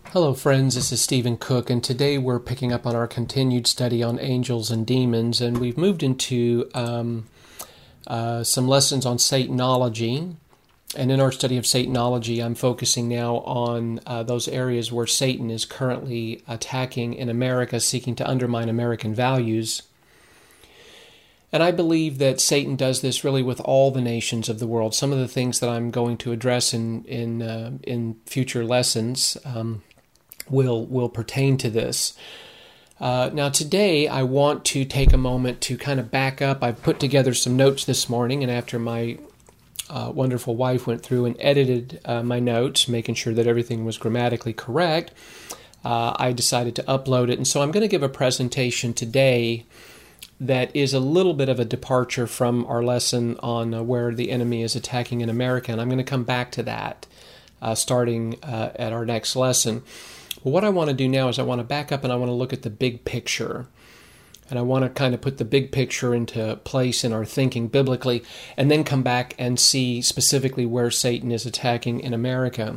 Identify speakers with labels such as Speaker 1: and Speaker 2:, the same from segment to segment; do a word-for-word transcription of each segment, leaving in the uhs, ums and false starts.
Speaker 1: Hello friends, this is Stephen Cook, and today we're picking up on our continued study on angels and demons, and we've moved into um, uh, some lessons on Satanology. And in our study of Satanology, I'm focusing now on uh, those areas where Satan is currently attacking in America, seeking to undermine American values. And I believe that Satan does this really with all the nations of the world. Some of the things that I'm going to address in in uh, in future lessons um, will will pertain to this. Uh, now today I want to take a moment to kind of back up. I've put together some notes this morning, and after my uh, wonderful wife went through and edited uh, my notes, making sure that everything was grammatically correct, uh, I decided to upload it. And so I'm going to give a presentation today that is a little bit of a departure from our lesson on uh, where the enemy is attacking in America, and I'm going to come back to that uh, starting uh, at our next lesson. Well, what I want to do now is I want to back up and I want to look at the big picture. And I want to kind of put the big picture into place in our thinking biblically, and then come back and see specifically where Satan is attacking in America.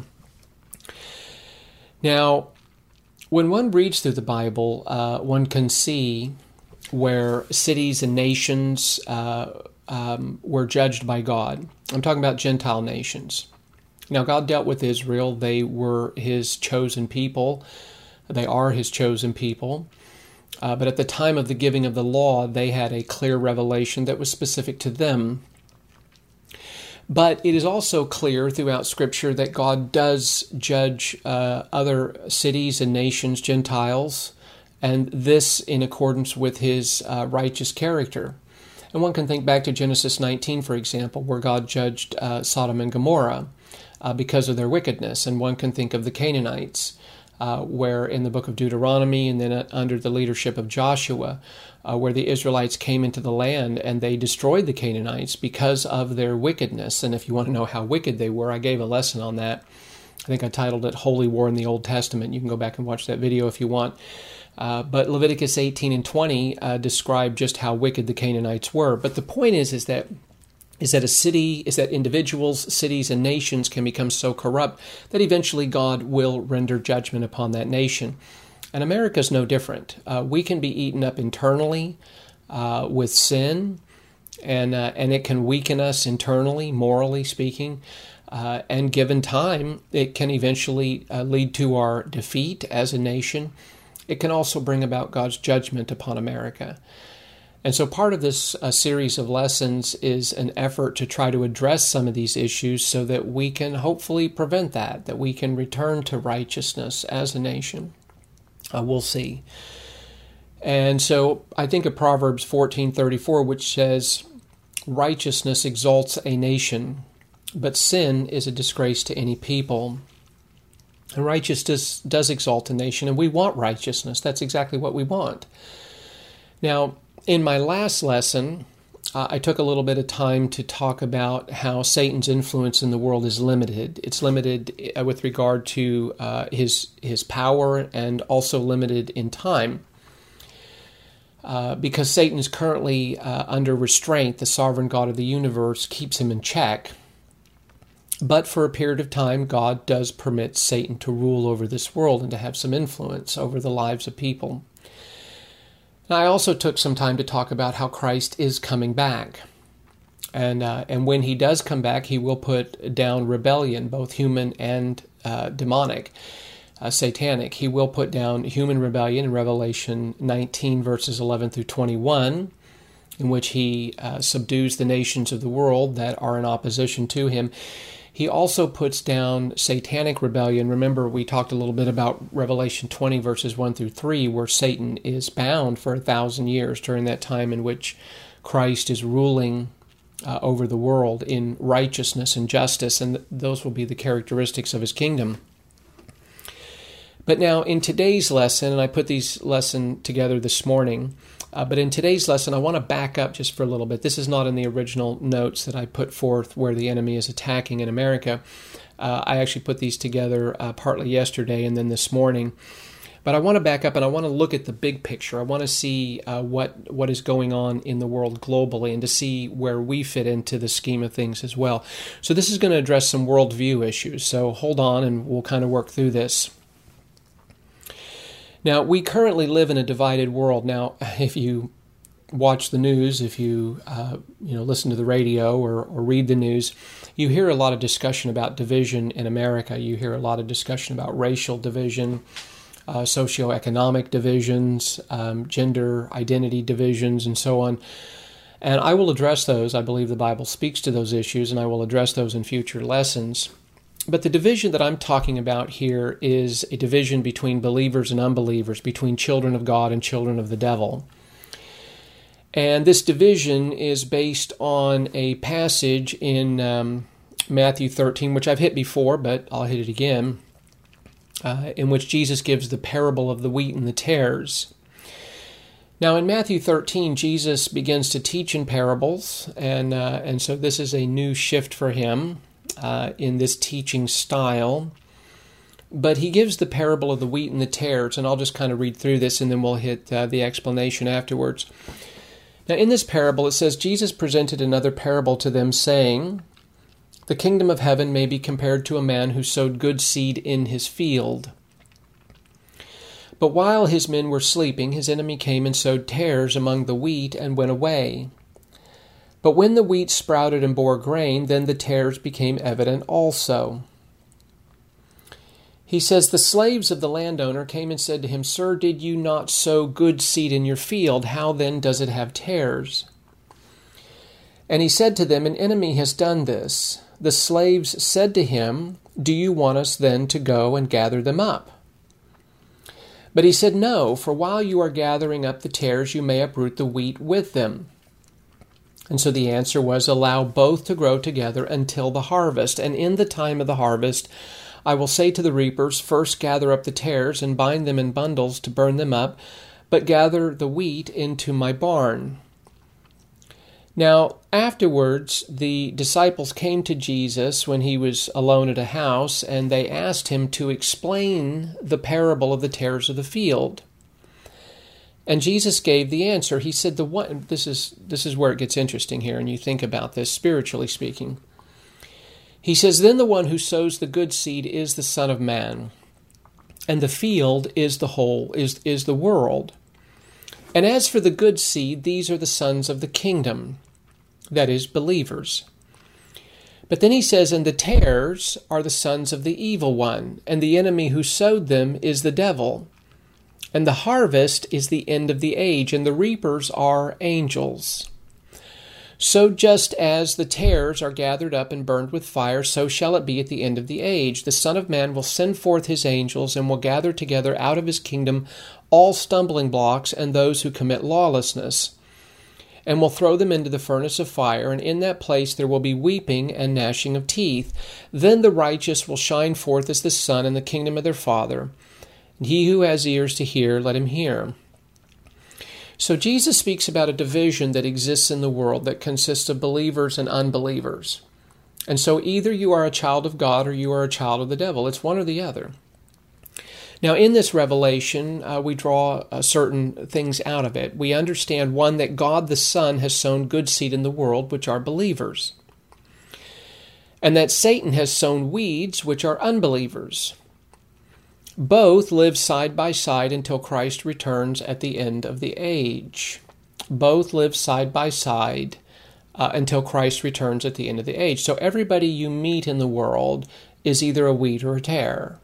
Speaker 1: Now, when one reads through the Bible, uh, one can see where cities and nations uh, um, were judged by God. I'm talking about Gentile nations. Now, God dealt with Israel. They were His chosen people. They are His chosen people. Uh, but at the time of the giving of the law, they had a clear revelation that was specific to them. But it is also clear throughout Scripture that God does judge uh, other cities and nations, Gentiles, and this in accordance with His uh, righteous character. And one can think back to Genesis nineteen, for example, where God judged uh, Sodom and Gomorrah uh, because of their wickedness. And one can think of the Canaanites, uh, where in the book of Deuteronomy and then uh, under the leadership of Joshua, uh, where the Israelites came into the land and they destroyed the Canaanites because of their wickedness. And if you want to know how wicked they were, I gave a lesson on that. I think I titled it Holy War in the Old Testament. You can go back and watch that video if you want. Uh, but Leviticus eighteen and twenty uh, describe just how wicked the Canaanites were. But the point is, is that is that a city, is that individuals, cities, and nations can become so corrupt that eventually God will render judgment upon that nation. And America is no different. Uh, we can be eaten up internally uh, with sin, and uh, and it can weaken us internally, morally speaking. Uh, and given time, it can eventually uh, lead to our defeat as a nation. It can also bring about God's judgment upon America. And so part of this uh, series of lessons is an effort to try to address some of these issues so that we can hopefully prevent that, that we can return to righteousness as a nation. Uh, we'll see. And so I think of Proverbs fourteen thirty-four, which says, "Righteousness exalts a nation, but sin is a disgrace to any people." And righteousness does exalt a nation, and we want righteousness. That's exactly what we want. Now, in my last lesson, uh, I took a little bit of time to talk about how Satan's influence in the world is limited. It's limited uh, with regard to uh, his his power, and also limited in time. Uh, because Satan is currently uh, under restraint, the sovereign God of the universe keeps him in check. But for a period of time, God does permit Satan to rule over this world and to have some influence over the lives of people. Now, I also took some time to talk about how Christ is coming back. And uh, and when He does come back, He will put down rebellion, both human and uh, demonic, uh, satanic. He will put down human rebellion in Revelation nineteen, verses eleven through twenty-one, in which He uh, subdues the nations of the world that are in opposition to Him. He also puts down satanic rebellion. Remember, we talked a little bit about Revelation twenty, verses one through three, where Satan is bound for a thousand years during that time in which Christ is ruling uh, over the world in righteousness and justice, and th- those will be the characteristics of His kingdom. But now, in today's lesson, and I put these lessons together this morning, Uh, but in today's lesson, I want to back up just for a little bit. This is not in the original notes that I put forth where the enemy is attacking in America. Uh, I actually put these together uh, partly yesterday and then this morning. But I want to back up and I want to look at the big picture. I want to see uh, what what is going on in the world globally and to see where we fit into the scheme of things as well. So this is going to address some worldview issues. So hold on and we'll kind of work through this. Now, we currently live in a divided world. Now, if you watch the news, if you uh, you know listen to the radio or, or read the news, you hear a lot of discussion about division in America. You hear a lot of discussion about racial division, uh, socioeconomic divisions, um, gender identity divisions, and so on. And I will address those. I believe the Bible speaks to those issues, and I will address those in future lessons. But the division that I'm talking about here is a division between believers and unbelievers, between children of God and children of the devil. And this division is based on a passage in um, Matthew thirteen, which I've hit before, but I'll hit it again, uh, in which Jesus gives the parable of the wheat and the tares. Now, in Matthew thirteen, Jesus begins to teach in parables, and uh, and so this is a new shift for him uh, in this teaching style. But he gives the parable of the wheat and the tares, and I'll just kind of read through this, and then we'll hit uh, the explanation afterwards. Now, in this parable, it says, Jesus presented another parable to them, saying, "The kingdom of heaven may be compared to a man who sowed good seed in his field. But while his men were sleeping, his enemy came and sowed tares among the wheat and went away. But when the wheat sprouted and bore grain, then the tares became evident also." He says, "The slaves of the landowner came and said to him, 'Sir, did you not sow good seed in your field? How then does it have tares?' And he said to them, 'An enemy has done this.' The slaves said to him, 'Do you want us then to go and gather them up?' But he said, 'No, for while you are gathering up the tares, you may uproot the wheat with them.' And so the answer was, 'Allow both to grow together until the harvest. And in the time of the harvest, I will say to the reapers, first gather up the tares and bind them in bundles to burn them up, but gather the wheat into my barn.' Now, afterwards, the disciples came to Jesus when he was alone at a house, and they asked him to explain the parable of the tares of the field. And Jesus gave the answer. He said, "The one." This is this is where it gets interesting here, and you think about this spiritually speaking. He says, "Then the one who sows the good seed is the Son of Man, and the field is the whole, is, is the world. And as for the good seed, these are the sons of the kingdom," that is, believers. But then he says, "And the tares are the sons of the evil one, and the enemy who sowed them is the devil. And the harvest is the end of the age, and the reapers are angels. So just as the tares are gathered up and burned with fire, so shall it be at the end of the age. The Son of Man will send forth his angels and will gather together out of his kingdom all stumbling blocks and those who commit lawlessness, and will throw them into the furnace of fire, and in that place there will be weeping and gnashing of teeth. Then the righteous will shine forth as the sun in the kingdom of their Father. And he who has ears to hear, let him hear." So Jesus speaks about a division that exists in the world that consists of believers and unbelievers. And so either you are a child of God or you are a child of the devil. It's one or the other. Now in this revelation, uh, we draw uh, certain things out of it. We understand, one, that God the Son has sown good seed in the world, which are believers. And that Satan has sown weeds, which are unbelievers. Both live side by side until Christ returns at the end of the age. Both live side by side uh, until Christ returns at the end of the age. So everybody you meet in the world is either a wheat or a tare.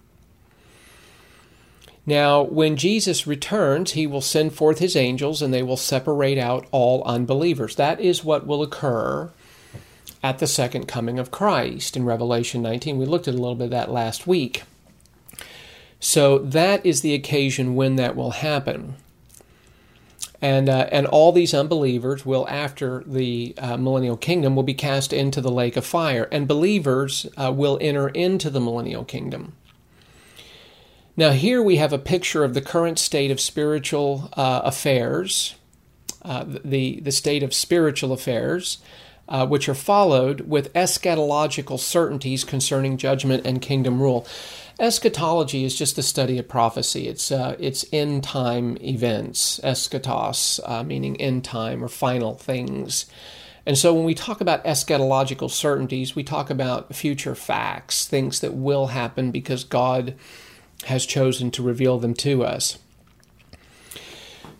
Speaker 1: Now, when Jesus returns, he will send forth his angels and they will separate out all unbelievers. That is what will occur at the second coming of Christ in Revelation nineteen. We looked at a little bit of that last week. So that is the occasion when that will happen. And uh, and all these unbelievers will, after the uh, millennial kingdom, will be cast into the lake of fire. And believers uh, will enter into the millennial kingdom. Now here we have a picture of the current state of spiritual uh, affairs, uh, the, the state of spiritual affairs, uh, which are followed with eschatological certainties concerning judgment and kingdom rule. Eschatology is just the study of prophecy. It's uh, it's end time events. Eschatos, uh, meaning end time or final things. And so when we talk about eschatological certainties, we talk about future facts, things that will happen because God has chosen to reveal them to us.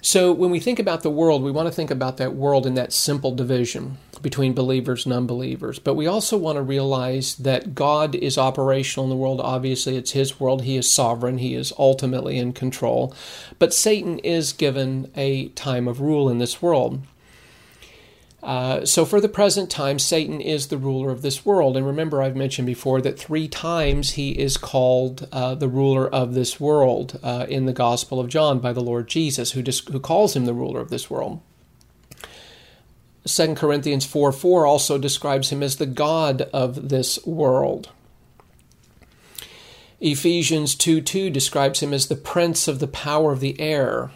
Speaker 1: So when we think about the world, we want to think about that world in that simple division between believers and unbelievers. But we also want to realize that God is operational in the world. Obviously, it's His world. He is sovereign. He is ultimately in control. But Satan is given a time of rule in this world. Uh, so for the present time, Satan is the ruler of this world. And remember, I've mentioned before that three times he is called uh, the ruler of this world uh, in the Gospel of John by the Lord Jesus, who, dis- who calls him the ruler of this world. Second Corinthians four four also describes him as the God of this world. Ephesians two two describes him as the prince of the power of the air.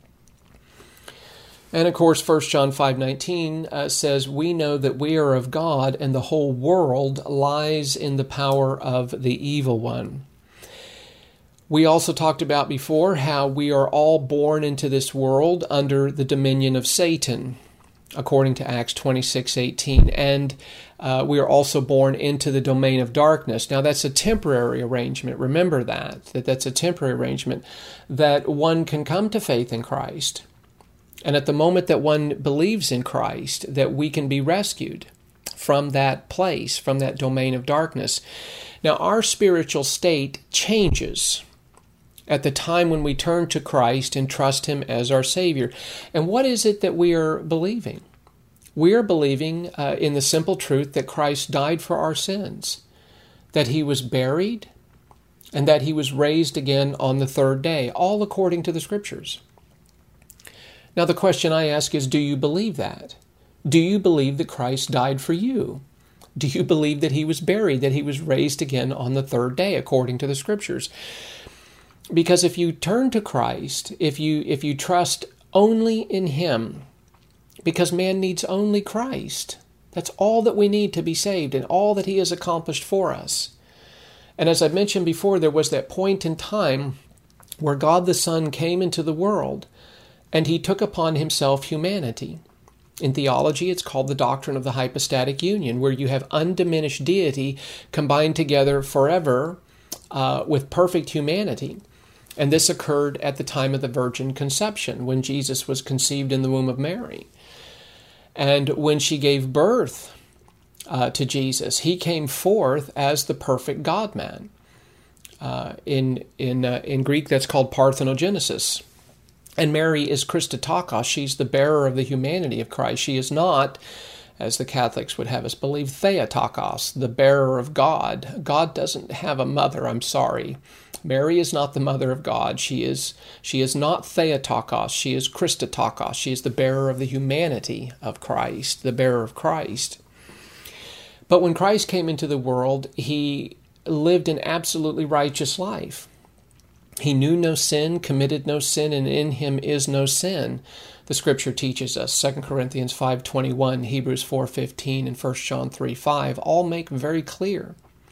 Speaker 1: And of course, First John five nineteen uh, says, we know that we are of God, and the whole world lies in the power of the evil one. We also talked about before how we are all born into this world under the dominion of Satan, according to Acts twenty-six eighteen. And uh, we are also born into the domain of darkness. Now, that's a temporary arrangement. Remember that, that that's a temporary arrangement, that one can come to faith in Christ. And at the moment that one believes in Christ, that we can be rescued from that place, from that domain of darkness. Now, our spiritual state changes at the time when we turn to Christ and trust Him as our Savior. And what is it that we are believing? We are believing uh, in the simple truth that Christ died for our sins, that He was buried, and that He was raised again on the third day, all according to the Scriptures. Now, the question I ask is, do you believe that? Do you believe that Christ died for you? Do you believe that He was buried, that He was raised again on the third day, according to the Scriptures? Because if you turn to Christ, if you if you trust only in Him, because man needs only Christ, that's all that we need to be saved and all that He has accomplished for us. And as I mentioned before, there was that point in time where God the Son came into the world, and He took upon Himself humanity. In theology, it's called the doctrine of the hypostatic union, where you have undiminished deity combined together forever uh, with perfect humanity. And this occurred at the time of the virgin conception, when Jesus was conceived in the womb of Mary. And when she gave birth uh, to Jesus, He came forth as the perfect God-man. Uh, in, in, uh, in Greek, that's called parthenogenesis. And Mary is Christotokos. She's the bearer of the humanity of Christ. She is not, as the Catholics would have us believe, Theotokos, the bearer of God. God doesn't have a mother, I'm sorry. Mary is not the mother of God. She is, she is not Theotokos. She is Christotokos. She is the bearer of the humanity of Christ, the bearer of Christ. But when Christ came into the world, He lived an absolutely righteous life. He knew no sin, committed no sin, and in Him is no sin. The Scripture teaches us. Second Corinthians five twenty-one, Hebrews four fifteen, and First John three five all make very clear.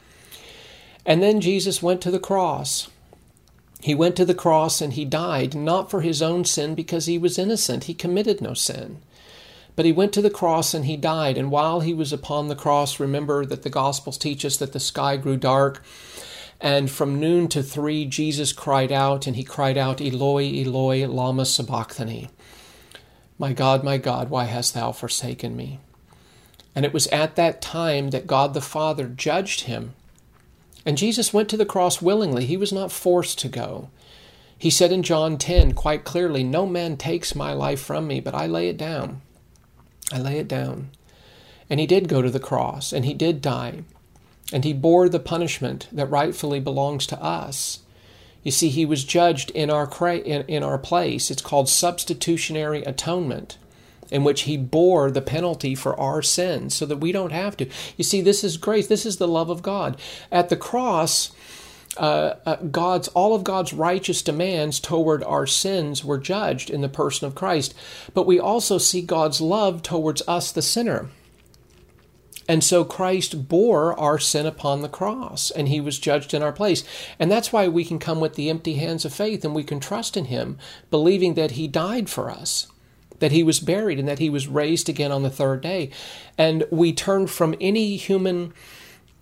Speaker 1: And then Jesus went to the cross. He went to the cross and He died, not for His own sin because He was innocent. He committed no sin. But He went to the cross and He died. And while He was upon the cross, remember that the Gospels teach us that the sky grew dark. And from noon to three, Jesus cried out, and He cried out, Eloi, Eloi, lama sabachthani. My God, my God, why hast Thou forsaken me? And it was at that time that God the Father judged Him. And Jesus went to the cross willingly. He was not forced to go. He said in John ten quite clearly, no man takes my life from me, but I lay it down. I lay it down. And He did go to the cross, and He did die. And He bore the punishment that rightfully belongs to us. You see, He was judged in our cra- in, in our place. It's called substitutionary atonement, in which He bore the penalty for our sins so that we don't have to. You see, this is grace. This is the love of God. At the cross, uh, uh, God's all of God's righteous demands toward our sins were judged in the person of Christ. But we also see God's love towards us, the sinner. And so Christ bore our sin upon the cross, and He was judged in our place. And that's why we can come with the empty hands of faith, and we can trust in Him, believing that He died for us, that He was buried, and that He was raised again on the third day. And we turn from any human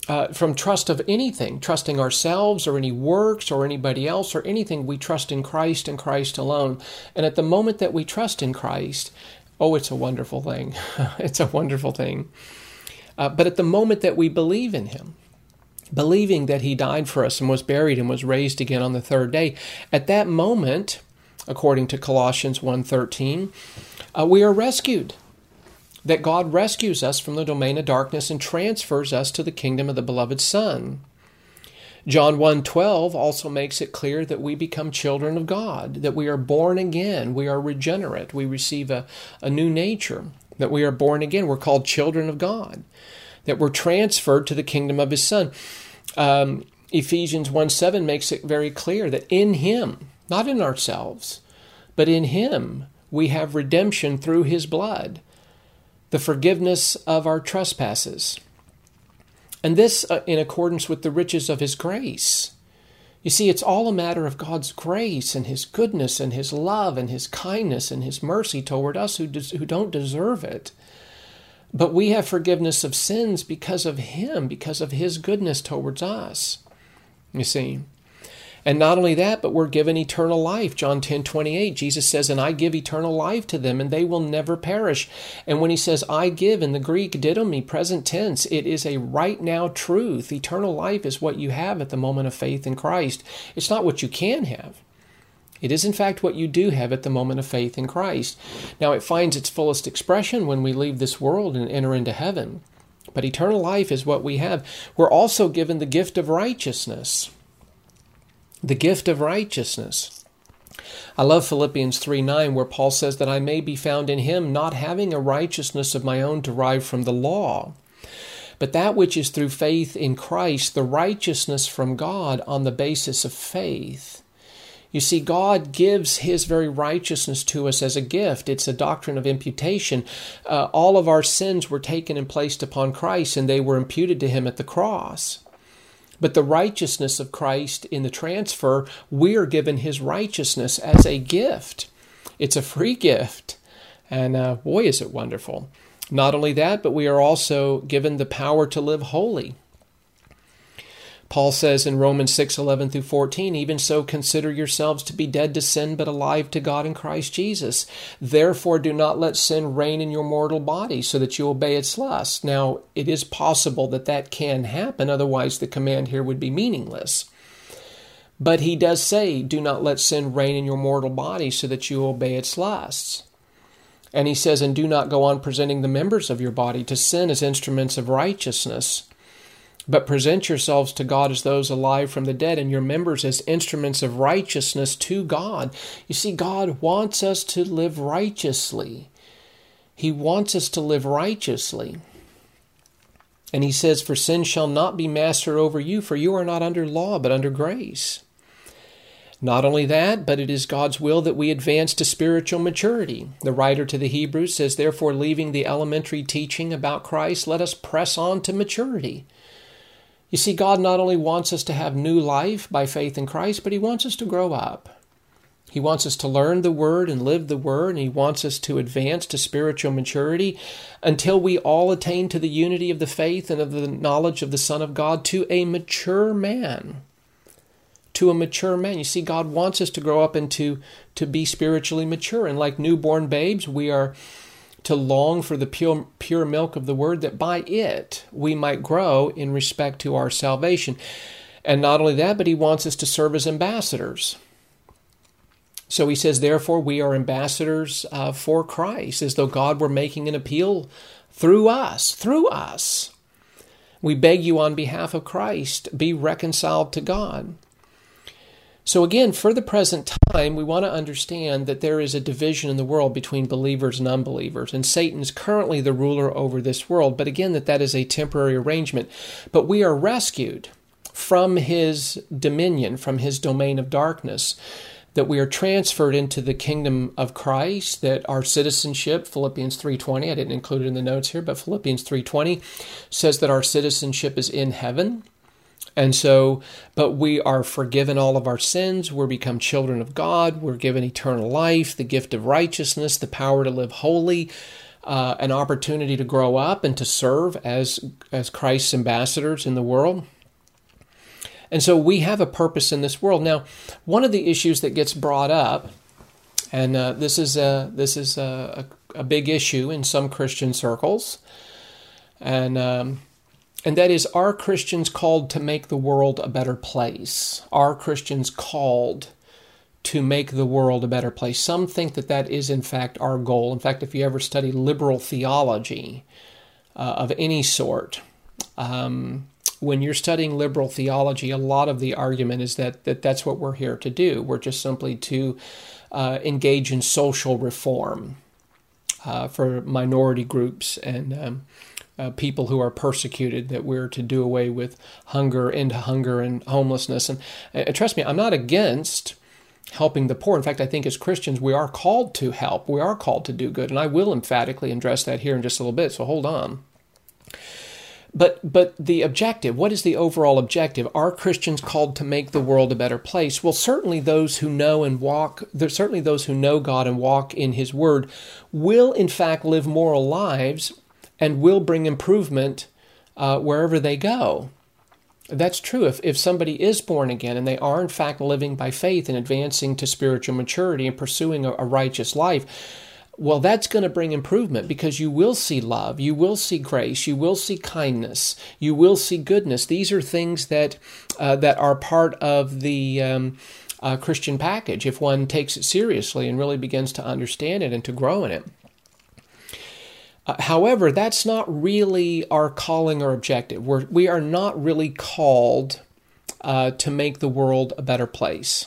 Speaker 1: uh, from trust of anything, trusting ourselves or any works or anybody else or anything. We trust in Christ and Christ alone. And at the moment that we trust in Christ, oh, it's a wonderful thing. It's a wonderful thing. Uh, but at the moment that we believe in him, believing that he died for us and was buried and was raised again on the third day, at that moment, according to Colossians one thirteen, uh, we are rescued. That God rescues us from the domain of darkness and transfers us to the kingdom of the beloved Son. John one twelve also makes it clear that we become children of God, that we are born again, we are regenerate, we receive a, a new nature, that we are born again, we're called children of God, that we're transferred to the kingdom of his Son. Um, Ephesians one seven makes it very clear that in him, not in ourselves, but in him, we have redemption through his blood, the forgiveness of our trespasses. And this uh, in accordance with the riches of his grace. You see, it's all a matter of God's grace and his goodness and his love and his kindness and his mercy toward us who, des- who don't deserve it. But we have forgiveness of sins because of him, because of his goodness towards us. You see. And not only that, but we're given eternal life. John ten twenty-eight, Jesus says, and I give eternal life to them, and they will never perish. And when he says, I give, in the Greek, didomi, present tense, it is a right now truth. Eternal life is what you have at the moment of faith in Christ. It's not what you can have. It is, in fact, what you do have at the moment of faith in Christ. Now, it finds its fullest expression when we leave this world and enter into heaven. But eternal life is what we have. We're also given the gift of righteousness. The gift of righteousness. I love Philippians three nine, where Paul says that I may be found in him, not having a righteousness of my own derived from the law, but that which is through faith in Christ, the righteousness from God on the basis of faith. You see, God gives his very righteousness to us as a gift. It's a doctrine of imputation. Uh, all of our sins were taken and placed upon Christ, and they were imputed to him at the cross. But the righteousness of Christ in the transfer, we are given his righteousness as a gift. It's a free gift. And uh, boy, is it wonderful. Not only that, but we are also given the power to live holy. Paul says in Romans six eleven through fourteen, even so consider yourselves to be dead to sin, but alive to God in Christ Jesus. Therefore do not let sin reign in your mortal body, so that you obey its lusts. Now, it is possible that that can happen, otherwise the command here would be meaningless. But he does say, do not let sin reign in your mortal body, so that you obey its lusts. And he says, and do not go on presenting the members of your body to sin as instruments of righteousness, but present yourselves to God as those alive from the dead, and your members as instruments of righteousness to God. You see, God wants us to live righteously. He wants us to live righteously. And he says, for sin shall not be master over you, for you are not under law, but under grace. Not only that, but it is God's will that we advance to spiritual maturity. The writer to the Hebrews says, therefore, leaving the elementary teaching about Christ, let us press on to maturity. You see, God not only wants us to have new life by faith in Christ, but he wants us to grow up. He wants us to learn the Word and live the Word, and he wants us to advance to spiritual maturity until we all attain to the unity of the faith and of the knowledge of the Son of God, to a mature man. To a mature man. You see, God wants us to grow up and to, to be spiritually mature. And like newborn babes, we are to long for the pure, pure milk of the Word, that by it we might grow in respect to our salvation. And not only that, but he wants us to serve as ambassadors. So he says, therefore, we are ambassadors uh, for Christ, as though God were making an appeal through us, through us. We beg you on behalf of Christ, be reconciled to God. So again, for the present time, we want to understand that there is a division in the world between believers and unbelievers, and Satan is currently the ruler over this world. But again, that that is a temporary arrangement. But we are rescued from his dominion, from his domain of darkness, that we are transferred into the kingdom of Christ, that our citizenship, Philippians three twenty, I didn't include it in the notes here, but Philippians three twenty says that our citizenship is in heaven. And so, but we are forgiven all of our sins. We're become children of God. We're given eternal life, the gift of righteousness, the power to live holy, uh, an opportunity to grow up and to serve as as Christ's ambassadors in the world. And so we have a purpose in this world. Now, one of the issues that gets brought up, and uh, this is a this is a, a, a big issue in some Christian circles, and um, and that is, are Christians called to make the world a better place? Are Christians called to make the world a better place? Some think that that is in fact our goal. In fact, if you ever study liberal theology uh, of any sort, um, when you're studying liberal theology, a lot of the argument is that, that that's what we're here to do. We're just simply to uh, engage in social reform uh, for minority groups and um, uh, people who are persecuted, that we're to do away with hunger, end hunger and homelessness. And uh, trust me, I'm not against helping the poor. In fact, I think as Christians, we are called to help. We are called to do good. And I will emphatically address that here in just a little bit, so hold on. But but the objective, what is the overall objective? Are Christians called to make the world a better place? Well, certainly those who know and walk, there's certainly those who know God and walk in His Word will in fact live moral lives and will bring improvement uh, wherever they go. That's true. If if somebody is born again and they are in fact living by faith and advancing to spiritual maturity and pursuing a, a righteous life, well, that's going to bring improvement, because you will see love, you will see grace, you will see kindness, you will see goodness. These are things that uh, that are part of the um, uh, Christian package if one takes it seriously and really begins to understand it and to grow in it. Uh, however, that's not really our calling or objective. We're, we are not really called uh, to make the world a better place.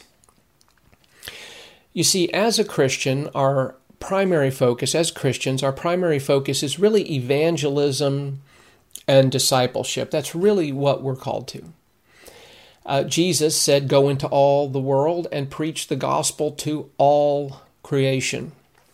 Speaker 1: You see, as a Christian, our primary focus, as Christians, our primary focus is really evangelism and discipleship. That's really what we're called to. Uh, Jesus said, "Go into all the world and preach the gospel to all creation."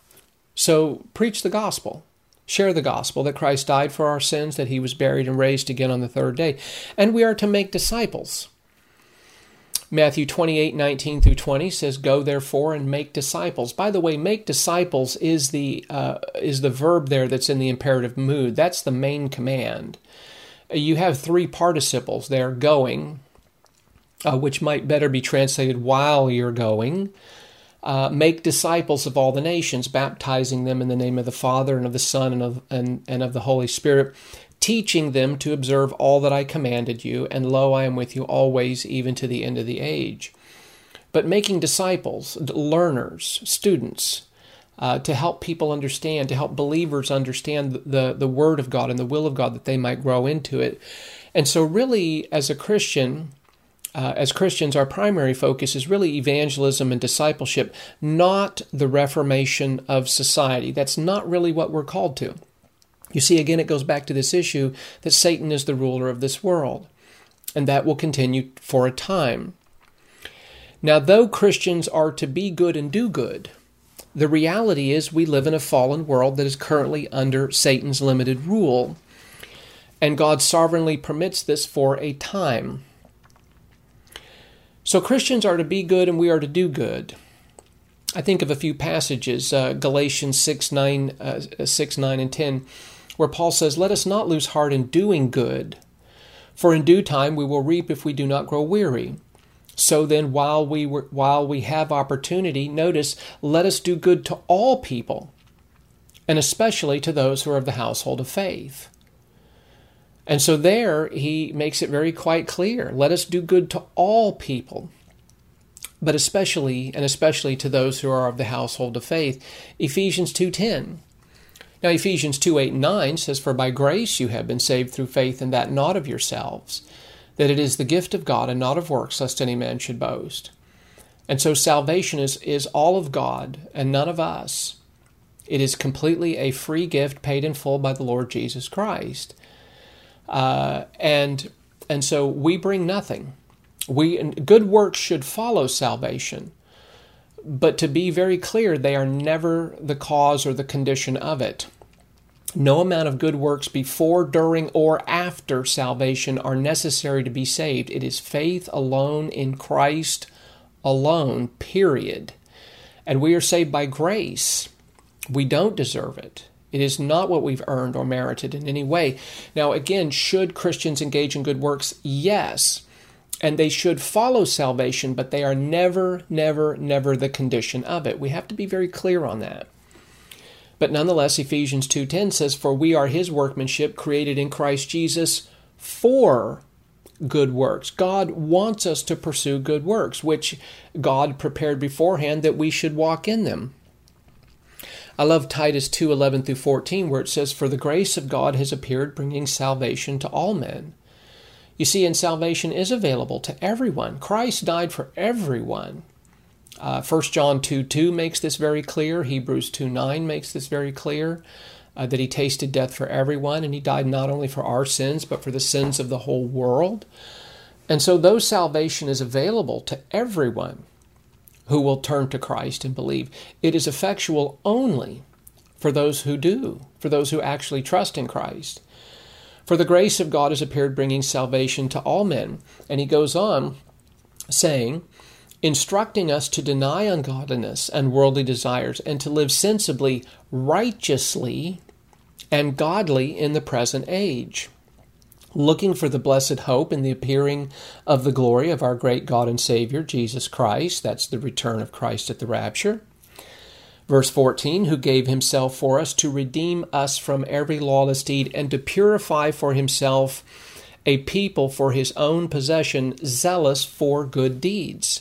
Speaker 1: So preach the gospel. Share the gospel that Christ died for our sins, that He was buried and raised again on the third day. And we are to make disciples. Matthew twenty-eight, nineteen through twenty says, "Go therefore and make disciples." By the way, make disciples is the uh, is the verb there that's in the imperative mood. That's the main command. You have three participles there, going, uh, which might better be translated while you're going. Uh, make disciples of all the nations, baptizing them in the name of the Father and of the Son and of, and, and of the Holy Spirit, teaching them to observe all that I commanded you, and lo, I am with you always, even to the end of the age. But making disciples, learners, students, uh, to help people understand, to help believers understand the, the Word of God and the will of God, that they might grow into it. And so really, as a Christian, Uh, as Christians, our primary focus is really evangelism and discipleship, not the reformation of society. That's not really what we're called to. You see, again, it goes back to this issue that Satan is the ruler of this world, and that will continue for a time. Now, though Christians are to be good and do good, the reality is we live in a fallen world that is currently under Satan's limited rule, and God sovereignly permits this for a time. So Christians are to be good and we are to do good. I think of a few passages, uh, Galatians six, nine, uh, six, nine, and ten, where Paul says, "Let us not lose heart in doing good, for in due time we will reap if we do not grow weary. So then, while we were, while we have opportunity, notice, let us do good to all people, and especially to those who are of the household of faith." And so there he makes it very quite clear. Let us do good to all people, but especially and especially to those who are of the household of faith. Ephesians two ten. Now Ephesians two, eight, and nine says, "For by grace you have been saved through faith, and that not of yourselves, that it is the gift of God, and not of works, lest any man should boast." And so salvation is, is all of God and none of us. It is completely a free gift paid in full by the Lord Jesus Christ. Uh, and and so we bring nothing. We good works should follow salvation, but to be very clear, they are never the cause or the condition of it. No amount of good works before, during, or after salvation are necessary to be saved. It is faith alone in Christ alone, period. And we are saved by grace. We don't deserve it. It is not what we've earned or merited in any way. Now, again, should Christians engage in good works? Yes. And they should follow salvation, but they are never, never, never the condition of it. We have to be very clear on that. But nonetheless, Ephesians two ten says, "For we are his workmanship, created in Christ Jesus for good works." God wants us to pursue good works, which God prepared beforehand that we should walk in them. I love Titus two eleven through fourteen, where it says, "For the grace of God has appeared, bringing salvation to all men." You see, and salvation is available to everyone. Christ died for everyone. Uh, First John two two makes this very clear. Hebrews two nine makes this very clear, uh, that he tasted death for everyone, and he died not only for our sins, but for the sins of the whole world. And so though salvation is available to everyone who will turn to Christ and believe, it is effectual only for those who do, for those who actually trust in Christ. "For the grace of God has appeared, bringing salvation to all men." And he goes on saying, "Instructing us to deny ungodliness and worldly desires, and to live sensibly, righteously, and godly in the present age, looking for the blessed hope and the appearing of the glory of our great God and Savior, Jesus Christ." That's the return of Christ at the rapture. Verse fourteen, "Who gave himself for us to redeem us from every lawless deed, and to purify for himself a people for his own possession, zealous for good deeds."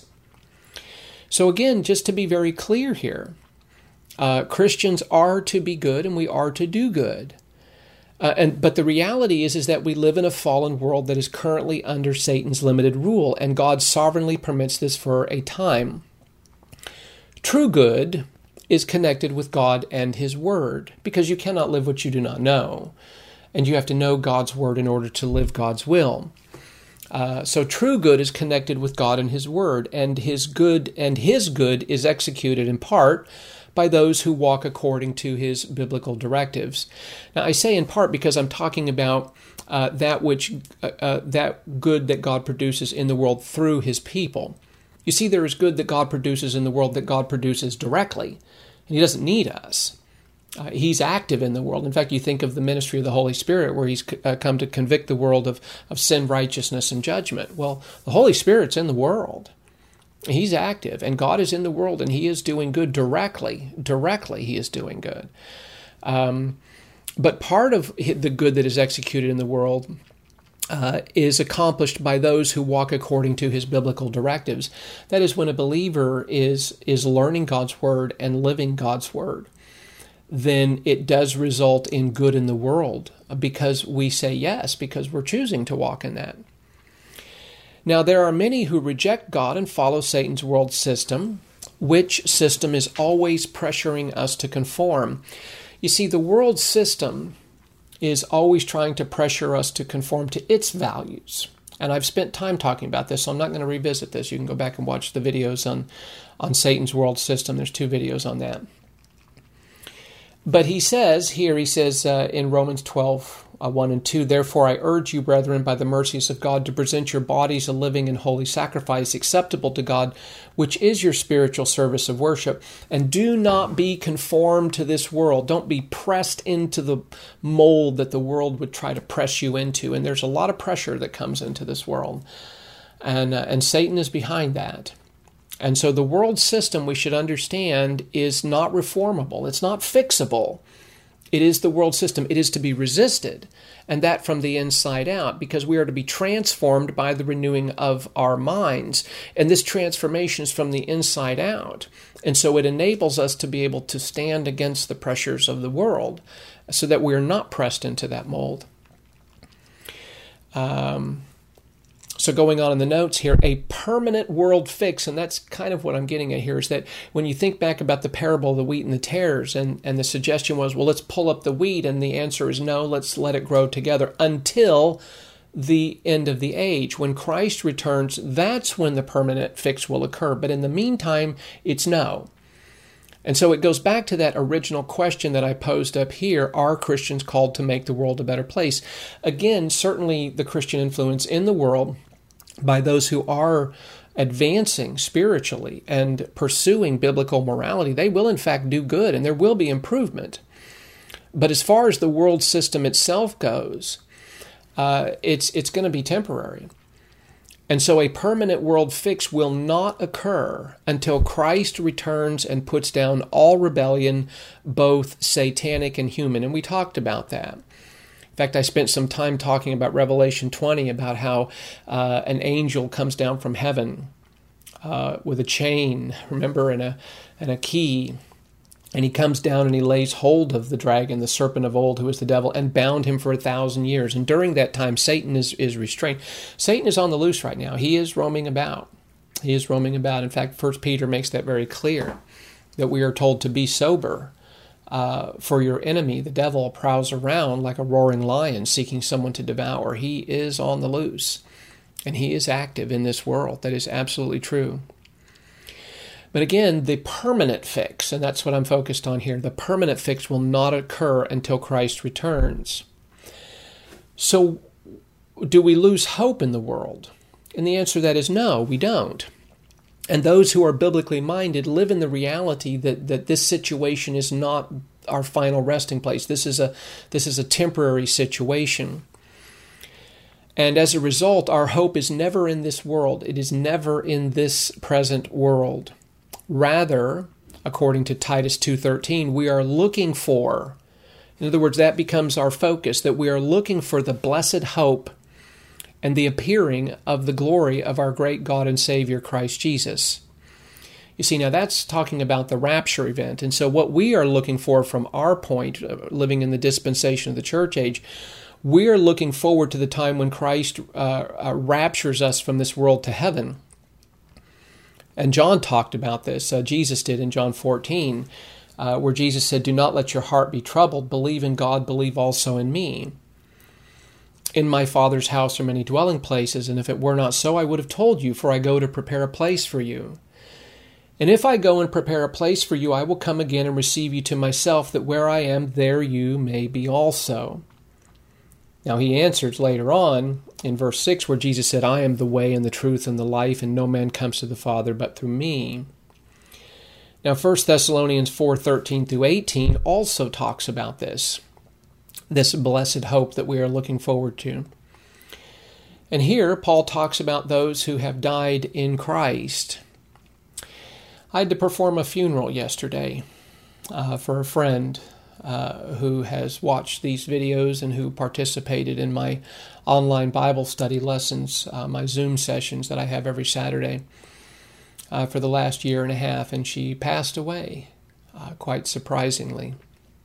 Speaker 1: So again, just to be very clear here, uh, Christians are to be good and we are to do good. Uh, and but the reality is, is that we live in a fallen world that is currently under Satan's limited rule, and God sovereignly permits this for a time. True good is connected with God and his word, because you cannot live what you do not know. And you have to know God's word in order to live God's will. Uh, so true good is connected with God and his word, and his good and his good is executed in part by those who walk according to his biblical directives. Now, I say in part because I'm talking about uh, that which uh, uh, that good that God produces in the world through his people. You see, there is good that God produces in the world that God produces directly, and he doesn't need us. Uh, he's active in the world. In fact, you think of the ministry of the Holy Spirit, where he's uh, come to convict the world of, of sin, righteousness, and judgment. Well, the Holy Spirit's in the world. He's active, and God is in the world, and he is doing good directly. Directly, he is doing good. Um, but part of the good that is executed in the world uh, is accomplished by those who walk according to his biblical directives. That is, when a believer is is learning God's word and living God's word, then it does result in good in the world, because we say yes, because we're choosing to walk in that. Now, there are many who reject God and follow Satan's world system, which system is always pressuring us to conform. You see, the world system is always trying to pressure us to conform to its values. And I've spent time talking about this, so I'm not going to revisit this. You can go back and watch the videos on, on Satan's world system. There's two videos on that. But he says here, he says uh, in Romans twelve, uh, one and two, "Therefore I urge you, brethren, by the mercies of God, to present your bodies a living and holy sacrifice, acceptable to God, which is your spiritual service of worship. And do not be conformed to this world." Don't be pressed into the mold that the world would try to press you into. And there's a lot of pressure that comes into this world. And, uh, and Satan is behind that. And so the world system, we should understand, is not reformable. It's not fixable. It is the world system. It is to be resisted, and that from the inside out, because we are to be transformed by the renewing of our minds. And this transformation is from the inside out. And so it enables us to be able to stand against the pressures of the world so that we are not pressed into that mold. Um... So going on in the notes here, a permanent world fix, and that's kind of what I'm getting at here, is that when you think back about the parable of the wheat and the tares, and, and the suggestion was, well, let's pull up the wheat, and the answer is no, let's let it grow together until the end of the age. When Christ returns, that's when the permanent fix will occur. But in the meantime, it's no. And so it goes back to that original question that I posed up here: are Christians called to make the world a better place? Again, certainly the Christian influence in the world by those who are advancing spiritually and pursuing biblical morality, they will in fact do good, and there will be improvement. But as far as the world system itself goes, uh, it's it's going to be temporary. And so a permanent world fix will not occur until Christ returns and puts down all rebellion, both satanic and human. And we talked about that. In fact, I spent some time talking about Revelation twenty, about how uh, an angel comes down from heaven uh, with a chain, remember, and a, and a key. And he comes down and he lays hold of the dragon, the serpent of old, who is the devil, and bound him for a thousand years. And during that time, Satan is, is restrained. Satan is on the loose right now. He is roaming about. He is roaming about. In fact, First Peter makes that very clear, that we are told to be sober. Uh, for your enemy, the devil, prowls around like a roaring lion seeking someone to devour. He is on the loose, and he is active in this world. That is absolutely true. But again, the permanent fix, and that's what I'm focused on here, the permanent fix will not occur until Christ returns. So, do we lose hope in the world? And the answer to that is no, we don't. And those who are biblically minded live in the reality that, that this situation is not our final resting place. This is a this is a temporary situation. And as a result, our hope is never in this world. It is never in this present world. Rather, according to Titus two thirteen, we are looking for, in other words, that becomes our focus, that we are looking for the blessed hope and the appearing of the glory of our great God and Savior, Christ Jesus. You see, now that's talking about the rapture event. And so what we are looking for from our point, uh, living in the dispensation of the church age, we are looking forward to the time when Christ uh, uh, raptures us from this world to heaven. And John talked about this. Uh, Jesus did in John fourteen, uh, where Jesus said, "Do not let your heart be troubled. Believe in God, believe also in me. In my Father's house are many dwelling places, and if it were not so, I would have told you, for I go to prepare a place for you. And if I go and prepare a place for you, I will come again and receive you to myself, that where I am, there you may be also." Now he answers later on in verse six, where Jesus said, "I am the way and the truth and the life, and no man comes to the Father but through me." Now First Thessalonians four thirteen through eighteen also talks about this, this blessed hope that we are looking forward to. And here Paul talks about those who have died in Christ. I had to perform a funeral yesterday uh, for a friend Uh, who has watched these videos and who participated in my online Bible study lessons, uh, my Zoom sessions that I have every Saturday uh, for the last year and a half, and she passed away, uh, quite surprisingly.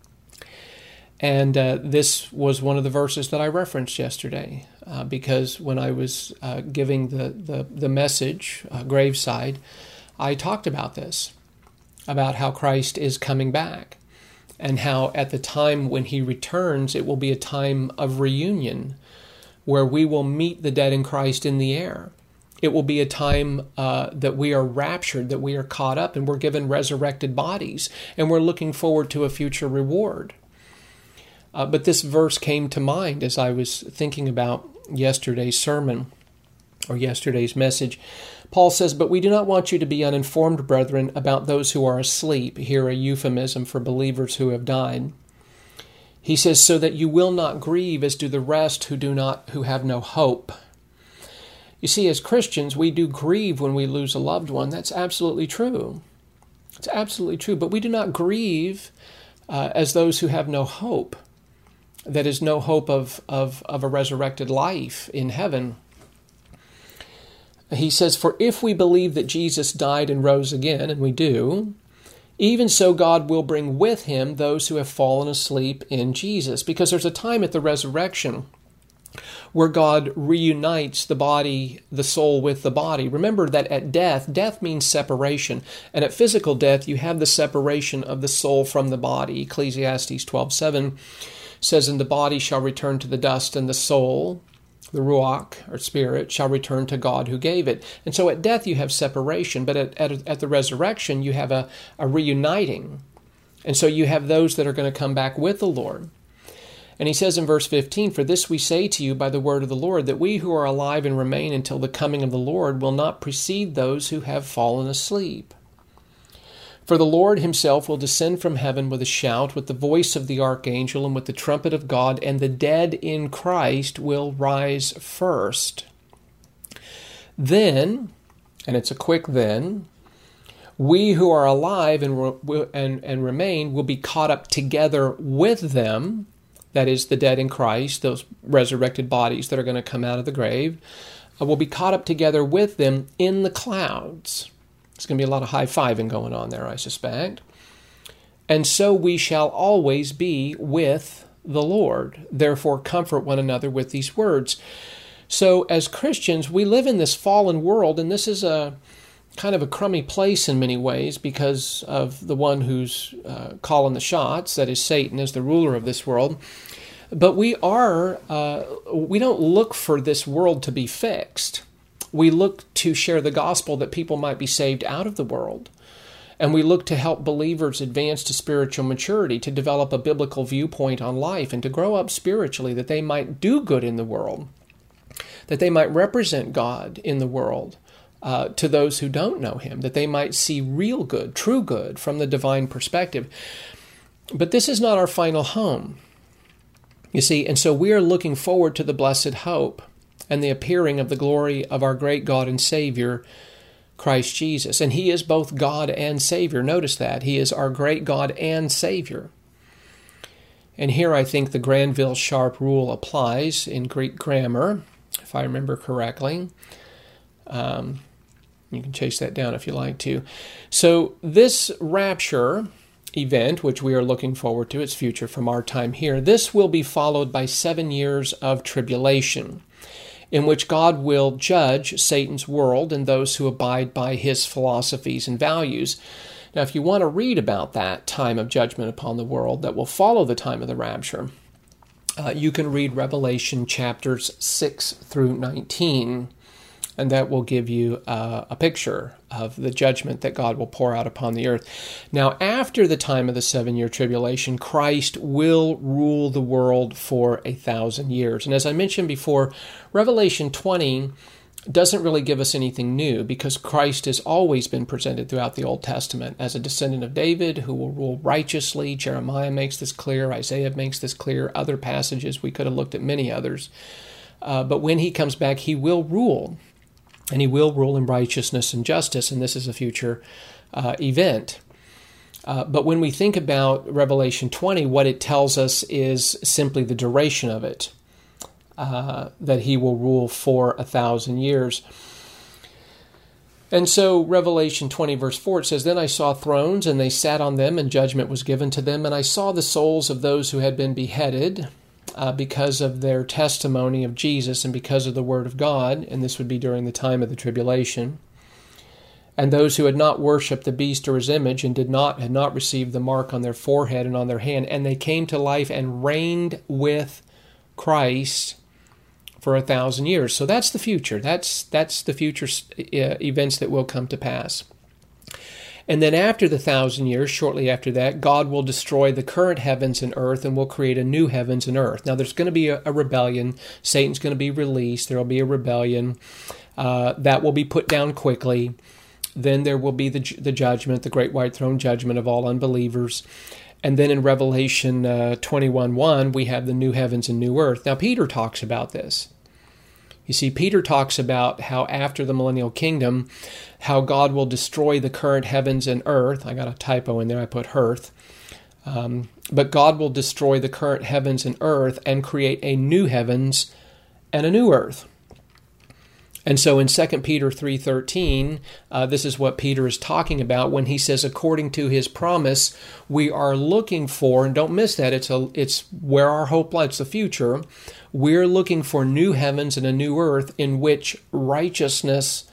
Speaker 1: And uh, this was one of the verses that I referenced yesterday, uh, because when I was uh, giving the, the, the message, uh, Graveside, I talked about this, about how Christ is coming back. And how at the time when he returns, it will be a time of reunion where we will meet the dead in Christ in the air. It will be a time uh, that we are raptured, that we are caught up, and we're given resurrected bodies, and we're looking forward to a future reward. Uh, but this verse came to mind as I was thinking about yesterday's sermon, or yesterday's message. Paul says, "But we do not want you to be uninformed, brethren, about those who are asleep." Here a euphemism for believers who have died. He says, "So that you will not grieve as do the rest who do not, who have no hope." You see, as Christians, we do grieve when we lose a loved one. That's absolutely true. It's absolutely true. But we do not grieve uh, as those who have no hope. That is, no hope of, of, of a resurrected life in heaven. He says, "For if we believe that Jesus died and rose again," and we do, "even so God will bring with him those who have fallen asleep in Jesus." Because there's a time at the resurrection where God reunites the body, the soul with the body. Remember that at death, death means separation. And at physical death, you have the separation of the soul from the body. Ecclesiastes twelve seven says, "And the body shall return to the dust, and the soul," the ruach, or spirit, "shall return to God who gave it." And so at death you have separation, but at, at, at the resurrection you have a, a reuniting. And so you have those that are going to come back with the Lord. And he says in verse fifteen, "For this we say to you by the word of the Lord, that we who are alive and remain until the coming of the Lord will not precede those who have fallen asleep. For the Lord himself will descend from heaven with a shout, with the voice of the archangel, and with the trumpet of God, and the dead in Christ will rise first. Then, and it's a quick then, we who are alive and, and, and remain will be caught up together with them, that is, the dead in Christ, those resurrected bodies that are going to come out of the grave, uh, will be caught up together with them in the clouds. There's going to be a lot of high-fiving going on there, I suspect. And so we shall always be with the Lord. Therefore, comfort one another with these words. So as Christians, we live in this fallen world, and this is a kind of a crummy place in many ways because of the one who's uh, calling the shots, that is Satan, as the ruler of this world. But we are, uh, we don't look for this world to be fixed. We look to share the gospel that people might be saved out of the world. And we look to help believers advance to spiritual maturity, to develop a biblical viewpoint on life, and to grow up spiritually, that they might do good in the world, that they might represent God in the world uh, to those who don't know him, that they might see real good, true good from the divine perspective. But this is not our final home, you see, and so we are looking forward to the blessed hope and the appearing of the glory of our great God and Savior, Christ Jesus. And he is both God and Savior. Notice that. He is our great God and Savior. And here I think the Granville Sharp rule applies in Greek grammar, if I remember correctly. Um, you can chase that down if you like to. So this rapture event, which we are looking forward to, its future from our time here, this will be followed by seven years of tribulation, in which God will judge Satan's world and those who abide by his philosophies and values. Now, if you want to read about that time of judgment upon the world that will follow the time of the rapture, uh, you can read Revelation chapters six through nineteen, and that will give you uh, a picture of the judgment that God will pour out upon the earth. Now, after the time of the seven-year tribulation, Christ will rule the world for a thousand years. And as I mentioned before, Revelation twenty doesn't really give us anything new, because Christ has always been presented throughout the Old Testament as a descendant of David who will rule righteously. Jeremiah makes this clear. Isaiah makes this clear. Other passages, we could have looked at many others. Uh, but when he comes back, he will rule. And he will rule in righteousness and justice, and this is a future uh, event. Uh, but when we think about Revelation twenty, what it tells us is simply the duration of it, uh, that he will rule for a thousand years. And so Revelation twenty, verse four, it says, "Then I saw thrones, and they sat on them, and judgment was given to them. And I saw the souls of those who had been beheaded Uh, because of their testimony of Jesus and because of the Word of God," and this would be during the time of the tribulation, "and those who had not worshipped the beast or his image, and did not had not received the mark on their forehead and on their hand, and they came to life and reigned with Christ for a thousand years." So that's the future. That's that's the future uh, events that will come to pass. And then after the thousand years, shortly after that, God will destroy the current heavens and earth and will create a new heavens and earth. Now, there's going to be a, a rebellion. Satan's going to be released. There will be a rebellion. Uh, that will be put down quickly. Then there will be the, the judgment, the great white throne judgment of all unbelievers. And then in Revelation uh, twenty-one one, we have the new heavens and new earth. Now, Peter talks about this. You see, Peter talks about how after the millennial kingdom, how God will destroy the current heavens and earth. I got a typo in there, I put hearth. Um, but God will destroy the current heavens and earth and create a new heavens and a new earth. And so in Second Peter three thirteen, uh, this is what Peter is talking about when he says, according to his promise, we are looking for, and don't miss that, it's a, it's where our hope lies, the future. We're looking for new heavens and a new earth in which righteousness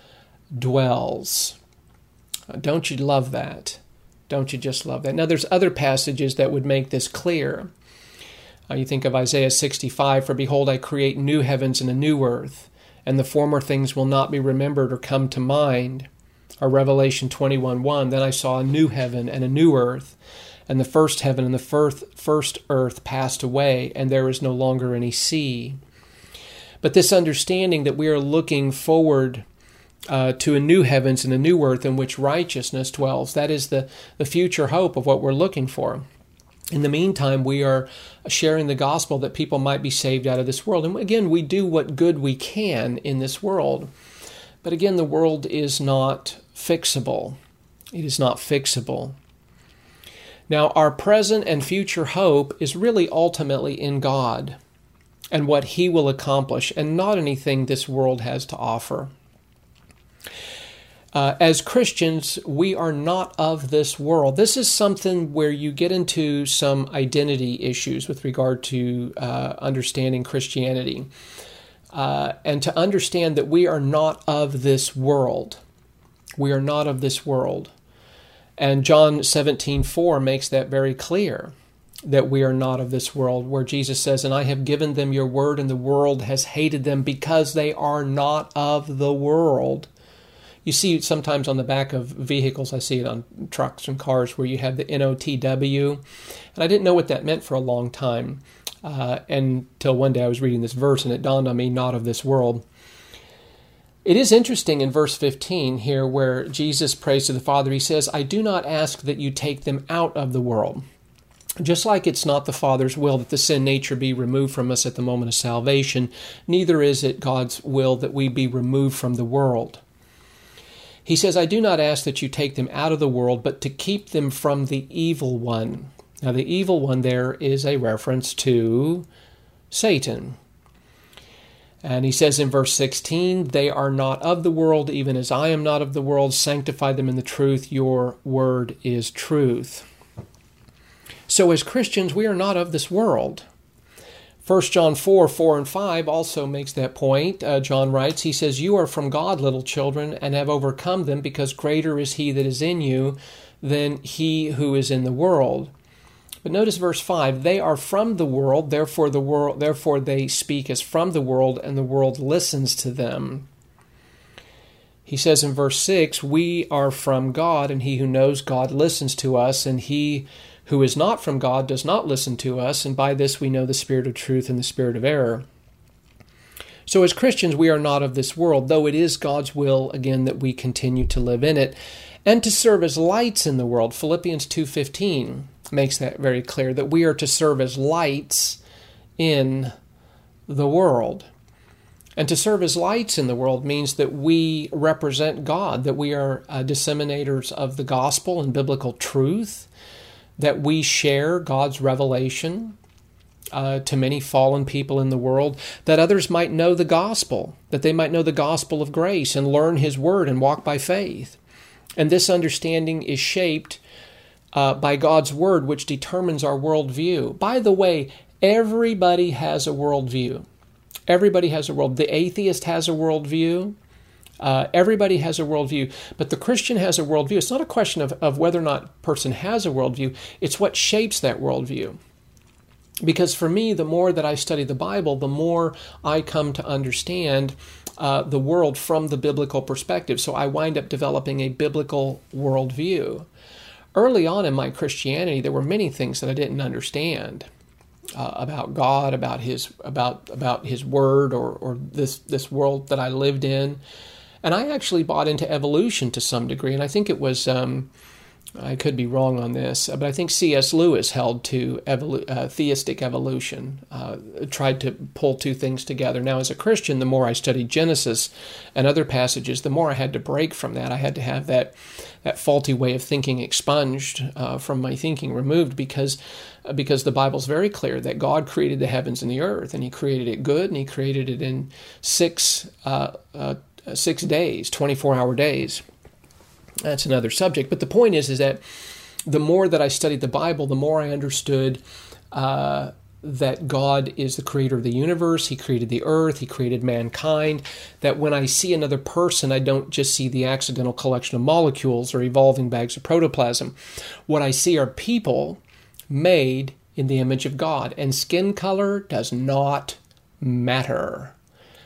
Speaker 1: dwells. Uh, don't you love that? Don't you just love that? Now, there's other passages that would make this clear. Uh, you think of Isaiah sixty-five, "For behold, I create new heavens and a new earth, and the former things will not be remembered or come to mind." Or Revelation twenty-one one, "Then I saw a new heaven and a new earth, and the first heaven and the first, first earth passed away, and there is no longer any sea." But this understanding that we are looking forward uh, to a new heavens and a new earth in which righteousness dwells. That is the, the future hope of what we're looking for. In the meantime, we are sharing the gospel that people might be saved out of this world. And again, we do what good we can in this world. But again, the world is not fixable. It is not fixable. Now, our present and future hope is really ultimately in God and what He will accomplish, and not anything this world has to offer. Uh, as Christians, we are not of this world. This is something where you get into some identity issues with regard to uh, understanding Christianity. Uh, and to understand that we are not of this world. We are not of this world. And John seventeen four makes that very clear, that we are not of this world, where Jesus says, "And I have given them your word, and the world has hated them because they are not of the world." You see sometimes on the back of vehicles, I see it on trucks and cars, where you have the N O T W. And I didn't know what that meant for a long time, uh, until one day I was reading this verse, and it dawned on me, not of this world. It is interesting in verse fifteen here, where Jesus prays to the Father. He says, "I do not ask that you take them out of the world." Just like it's not the Father's will that the sin nature be removed from us at the moment of salvation, neither is it God's will that we be removed from the world. He says, "I do not ask that you take them out of the world, but to keep them from the evil one." Now, the evil one there is a reference to Satan. And he says in verse sixteen, "They are not of the world, even as I am not of the world. Sanctify them in the truth. Your word is truth." So as Christians, we are not of this world. First John four, four and five also makes that point. Uh, John writes, he says, "You are from God, little children, and have overcome them, because greater is He that is in you than he who is in the world." But notice verse five, "They are from the world, therefore the world, therefore they speak as from the world, and the world listens to them." He says in verse six, "We are from God, and he who knows God listens to us, and he who is not from God does not listen to us, and by this we know the spirit of truth and the spirit of error." So as Christians, we are not of this world, though it is God's will, again, that we continue to live in it and to serve as lights in the world. Philippians two fifteen makes that very clear, that we are to serve as lights in the world. And to serve as lights in the world means that we represent God, that we are uh, disseminators of the gospel and biblical truth, that we share God's revelation uh, to many fallen people in the world, that others might know the gospel, that they might know the gospel of grace and learn His word and walk by faith. And this understanding is shaped uh, by God's word, which determines our worldview. By the way, everybody has a worldview. Everybody has a world. The atheist has a worldview. Uh, everybody has a worldview, but the Christian has a worldview. It's not a question of, of whether or not a person has a worldview. It's what shapes that worldview. Because for me, the more that I study the Bible, the more I come to understand uh, the world from the biblical perspective. So I wind up developing a biblical worldview. Early on in my Christianity, there were many things that I didn't understand uh, about God, about His about about His Word, or or this this world that I lived in. And I actually bought into evolution to some degree, and I think it was, um, I could be wrong on this, but I think C S Lewis held to evolu- uh, theistic evolution, uh, tried to pull two things together. Now, as a Christian, the more I studied Genesis and other passages, the more I had to break from that. I had to have that, that faulty way of thinking expunged uh, from my thinking, removed, because because the Bible's very clear that God created the heavens and the earth, and He created it good, and He created it in six uh, uh Six days, twenty-four hour days. That's another subject. But the point is, is that the more that I studied the Bible, the more I understood uh, that God is the creator of the universe. He created the earth. He created mankind. That when I see another person, I don't just see the accidental collection of molecules or evolving bags of protoplasm. What I see are people made in the image of God. And skin color does not matter.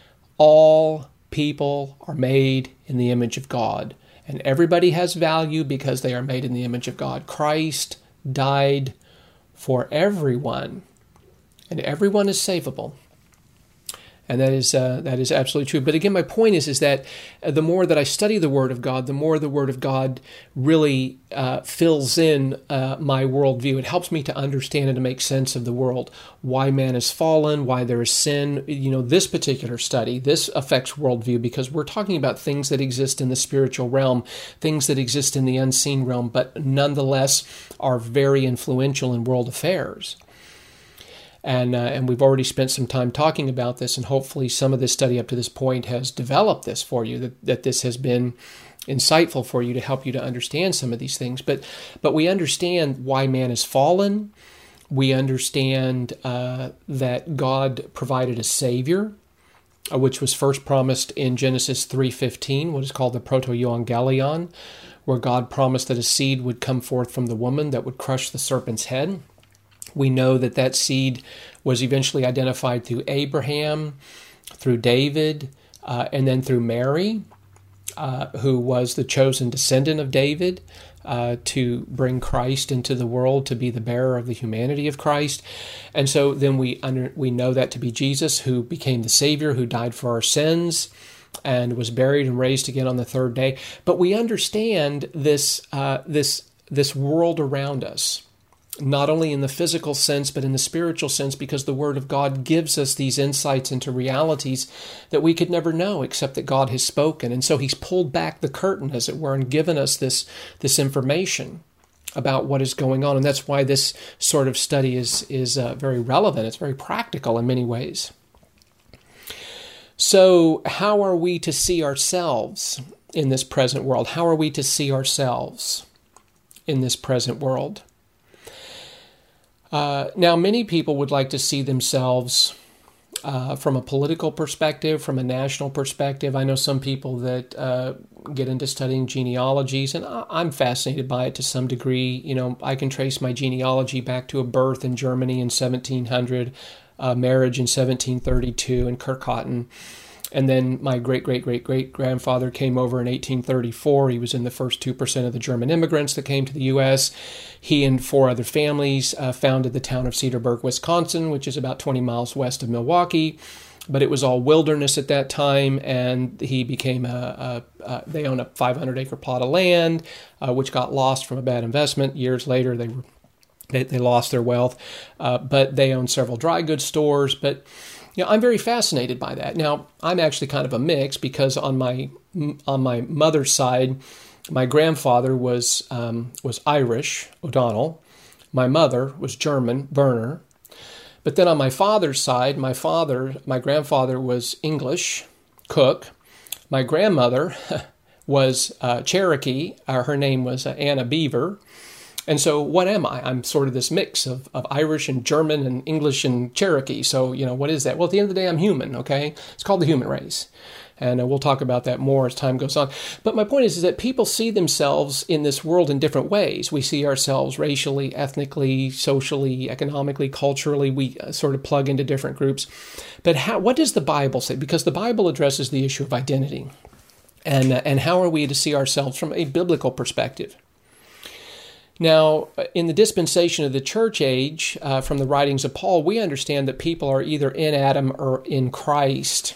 Speaker 1: All people are made in the image of God, and everybody has value because they are made in the image of God. Christ died for everyone, and everyone is savable. And that is uh, that is absolutely true. But again, my point is is that the more that I study the Word of God, the more the Word of God really uh, fills in uh, my worldview. It helps me to understand and to make sense of the world, why man is fallen, why there is sin. You know, this particular study, this affects worldview because we're talking about things that exist in the spiritual realm, things that exist in the unseen realm, but nonetheless are very influential in world affairs. And uh, and we've already spent some time talking about this, and hopefully some of this study up to this point has developed this for you, that, that this has been insightful for you to help you to understand some of these things. But but we understand why man is fallen. We understand uh, that God provided a Savior, uh, which was first promised in Genesis three fifteen, what is called the Proto-Evangelion, where God promised that a seed would come forth from the woman that would crush the serpent's head. We know that that seed was eventually identified through Abraham, through David, uh, and then through Mary, uh, who was the chosen descendant of David uh, to bring Christ into the world, to be the bearer of the humanity of Christ. And so then we under, we know that to be Jesus, who became the Savior, who died for our sins, and was buried and raised again on the third day. But we understand this uh, this this world around us, not only in the physical sense, but in the spiritual sense, because the Word of God gives us these insights into realities that we could never know except that God has spoken. And so He's pulled back the curtain, as it were, and given us this, this information about what is going on. And that's why this sort of study is, is uh, very relevant. It's very practical in many ways. So how are we to see ourselves in this present world? How are we to see ourselves in this present world? Uh, now, many people would like to see themselves uh, from a political perspective, from a national perspective. I know some people that uh, get into studying genealogies, and I'm fascinated by it to some degree. You know, I can trace my genealogy back to a birth in Germany in seventeen hundred, a marriage in seventeen thirty-two in Kirkhatten. And then my great-great-great-great-grandfather came over in eighteen thirty-four. He was in the first two percent of the German immigrants that came to the U S He and four other families uh, founded the town of Cedarburg, Wisconsin, which is about twenty miles west of Milwaukee. But it was all wilderness at that time, and he became a, a, a they own a five hundred acre plot of land, uh, which got lost from a bad investment. Years later, they were, they, they lost their wealth, uh, but they owned several dry goods stores. But you know, I'm very fascinated by that. Now, I'm actually kind of a mix because on my on my mother's side, my grandfather was um, was Irish, O'Donnell. My mother was German, Berner. But then on my father's side, my father, my grandfather was English, Cook. My grandmother was uh, Cherokee. Uh, her name was uh, Anna Beaver. And so what am I? I'm sort of this mix of, of Irish and German and English and Cherokee. So, you know, what is that? Well, at the end of the day, I'm human, okay? It's called the human race. And uh, we'll talk about that more as time goes on. But my point is, is that people see themselves in this world in different ways. We see ourselves racially, ethnically, socially, economically, culturally. We uh, sort of plug into different groups. But how, what does the Bible say? Because the Bible addresses the issue of identity. And, uh, and how are we to see ourselves from a biblical perspective? Now, in the dispensation of the church age, uh, from the writings of Paul, we understand that people are either in Adam or in Christ.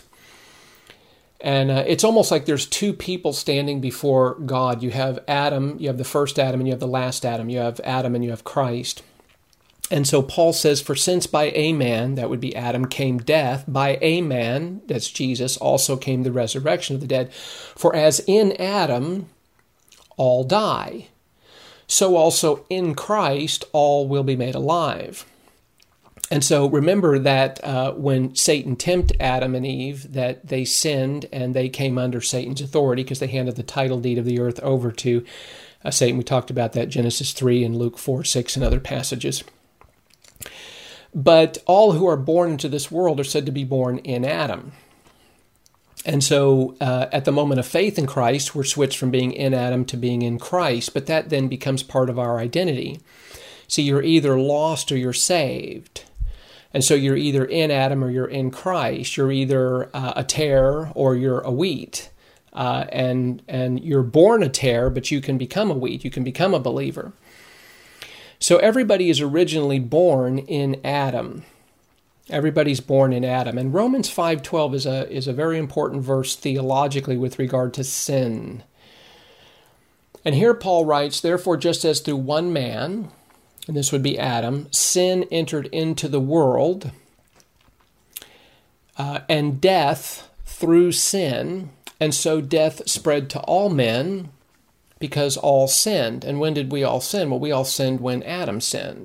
Speaker 1: And uh, it's almost like there's two people standing before God. You have Adam, you have the first Adam, and you have the last Adam. You have Adam and you have Christ. And so Paul says, for since by a man, that would be Adam, came death, by a man, that's Jesus, also came the resurrection of the dead. For as in Adam all die, so also in Christ all will be made alive. And so remember that uh, when Satan tempted Adam and Eve, that they sinned and they came under Satan's authority because they handed the title deed of the earth over to uh, Satan. We talked about that, Genesis three and Luke four, six, and other passages. But all who are born into this world are said to be born in Adam. And so uh, at the moment of faith in Christ, we're switched from being in Adam to being in Christ, but that then becomes part of our identity. See, you're either lost or you're saved. And so you're either in Adam or you're in Christ. You're either uh, a tare or you're a wheat. Uh, and, and you're born a tare, but you can become a wheat. You can become a believer. So everybody is originally born in Adam. Everybody's born in Adam. And Romans five twelve is a is a very important verse theologically with regard to sin. And here Paul writes, therefore, just as through one man, and this would be Adam, sin entered into the world, uh, and death through sin, and so death spread to all men because all sinned. And when did we all sin? Well, we all sinned when Adam sinned.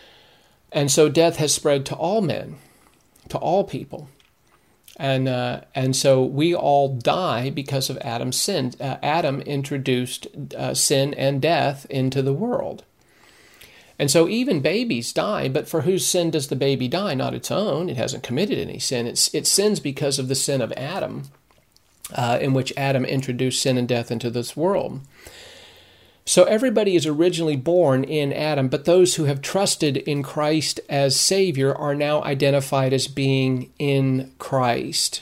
Speaker 1: And so death has spread to all men, to all people. And uh, and so we all die because of Adam's sin. Uh, Adam introduced uh, sin and death into the world. And so even babies die, but for whose sin does the baby die? Not its own. It hasn't committed any sin. It's, it sins because of the sin of Adam, uh, in which Adam introduced sin and death into this world. So everybody is originally born in Adam, but those who have trusted in Christ as Savior are now identified as being in Christ.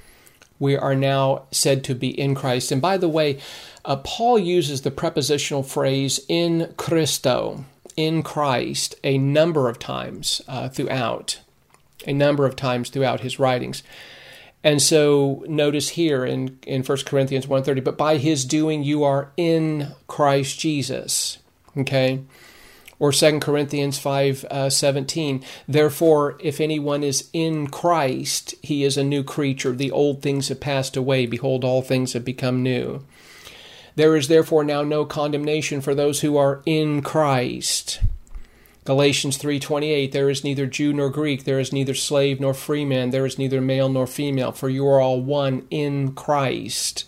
Speaker 1: We are now said to be in Christ. And by the way, uh, Paul uses the prepositional phrase in Christo, in Christ, a number of times uh, throughout, a number of times throughout his writings. And so notice here in, in First Corinthians one thirty, but by his doing you are in Christ Jesus, okay? Or Second Corinthians five seventeen, therefore if anyone is in Christ, he is a new creature. The old things have passed away. Behold, all things have become new. There is therefore now no condemnation for those who are in Christ. Galatians three twenty-eight, there is neither Jew nor Greek, there is neither slave nor free man, there is neither male nor female, for you are all one in Christ.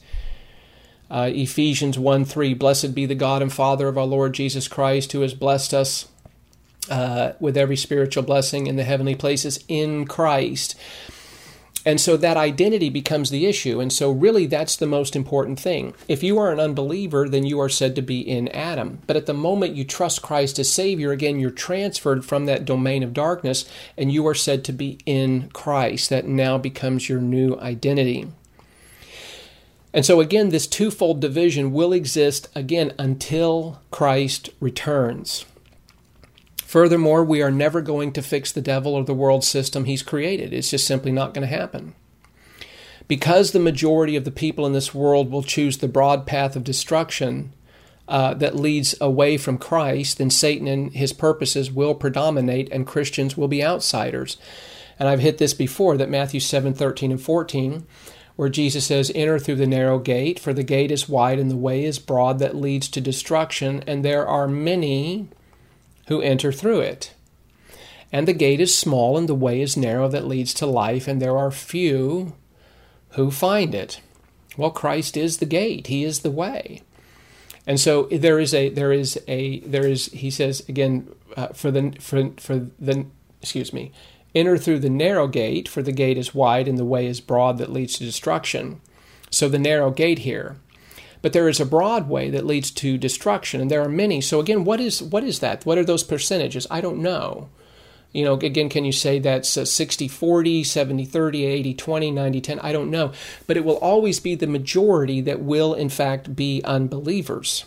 Speaker 1: Uh, Ephesians one three, blessed be the God and Father of our Lord Jesus Christ, who has blessed us uh, with every spiritual blessing in the heavenly places in Christ. And so that identity becomes the issue. And so really that's the most important thing. If you are an unbeliever, then you are said to be in Adam. But at the moment you trust Christ as Savior, again, you're transferred from that domain of darkness and you are said to be in Christ. That now becomes your new identity. And so again, this twofold division will exist again until Christ returns. Furthermore, we are never going to fix the devil or the world system he's created. It's just simply not going to happen. Because the majority of the people in this world will choose the broad path of destruction uh, that leads away from Christ, then Satan and his purposes will predominate and Christians will be outsiders. And I've hit this before, that Matthew seven thirteen and fourteen, where Jesus says, enter through the narrow gate, for the gate is wide and the way is broad that leads to destruction, and there are many who enter through it. And the gate is small and the way is narrow that leads to life, and there are few who find it. Well, Christ is the gate. He is the way. And so there is a, there is a, there is, he says again, uh, for the, for, for the, excuse me, enter through the narrow gate, for the gate is wide and the way is broad that leads to destruction. So the narrow gate here. But there is a broad way that leads to destruction, and there are many. So again, what is what is that? What are those percentages? I don't know. You know, again, can you say that's sixty forty, seventy thirty, eighty twenty, ninety ten? I don't know. But it will always be the majority that will, in fact, be unbelievers.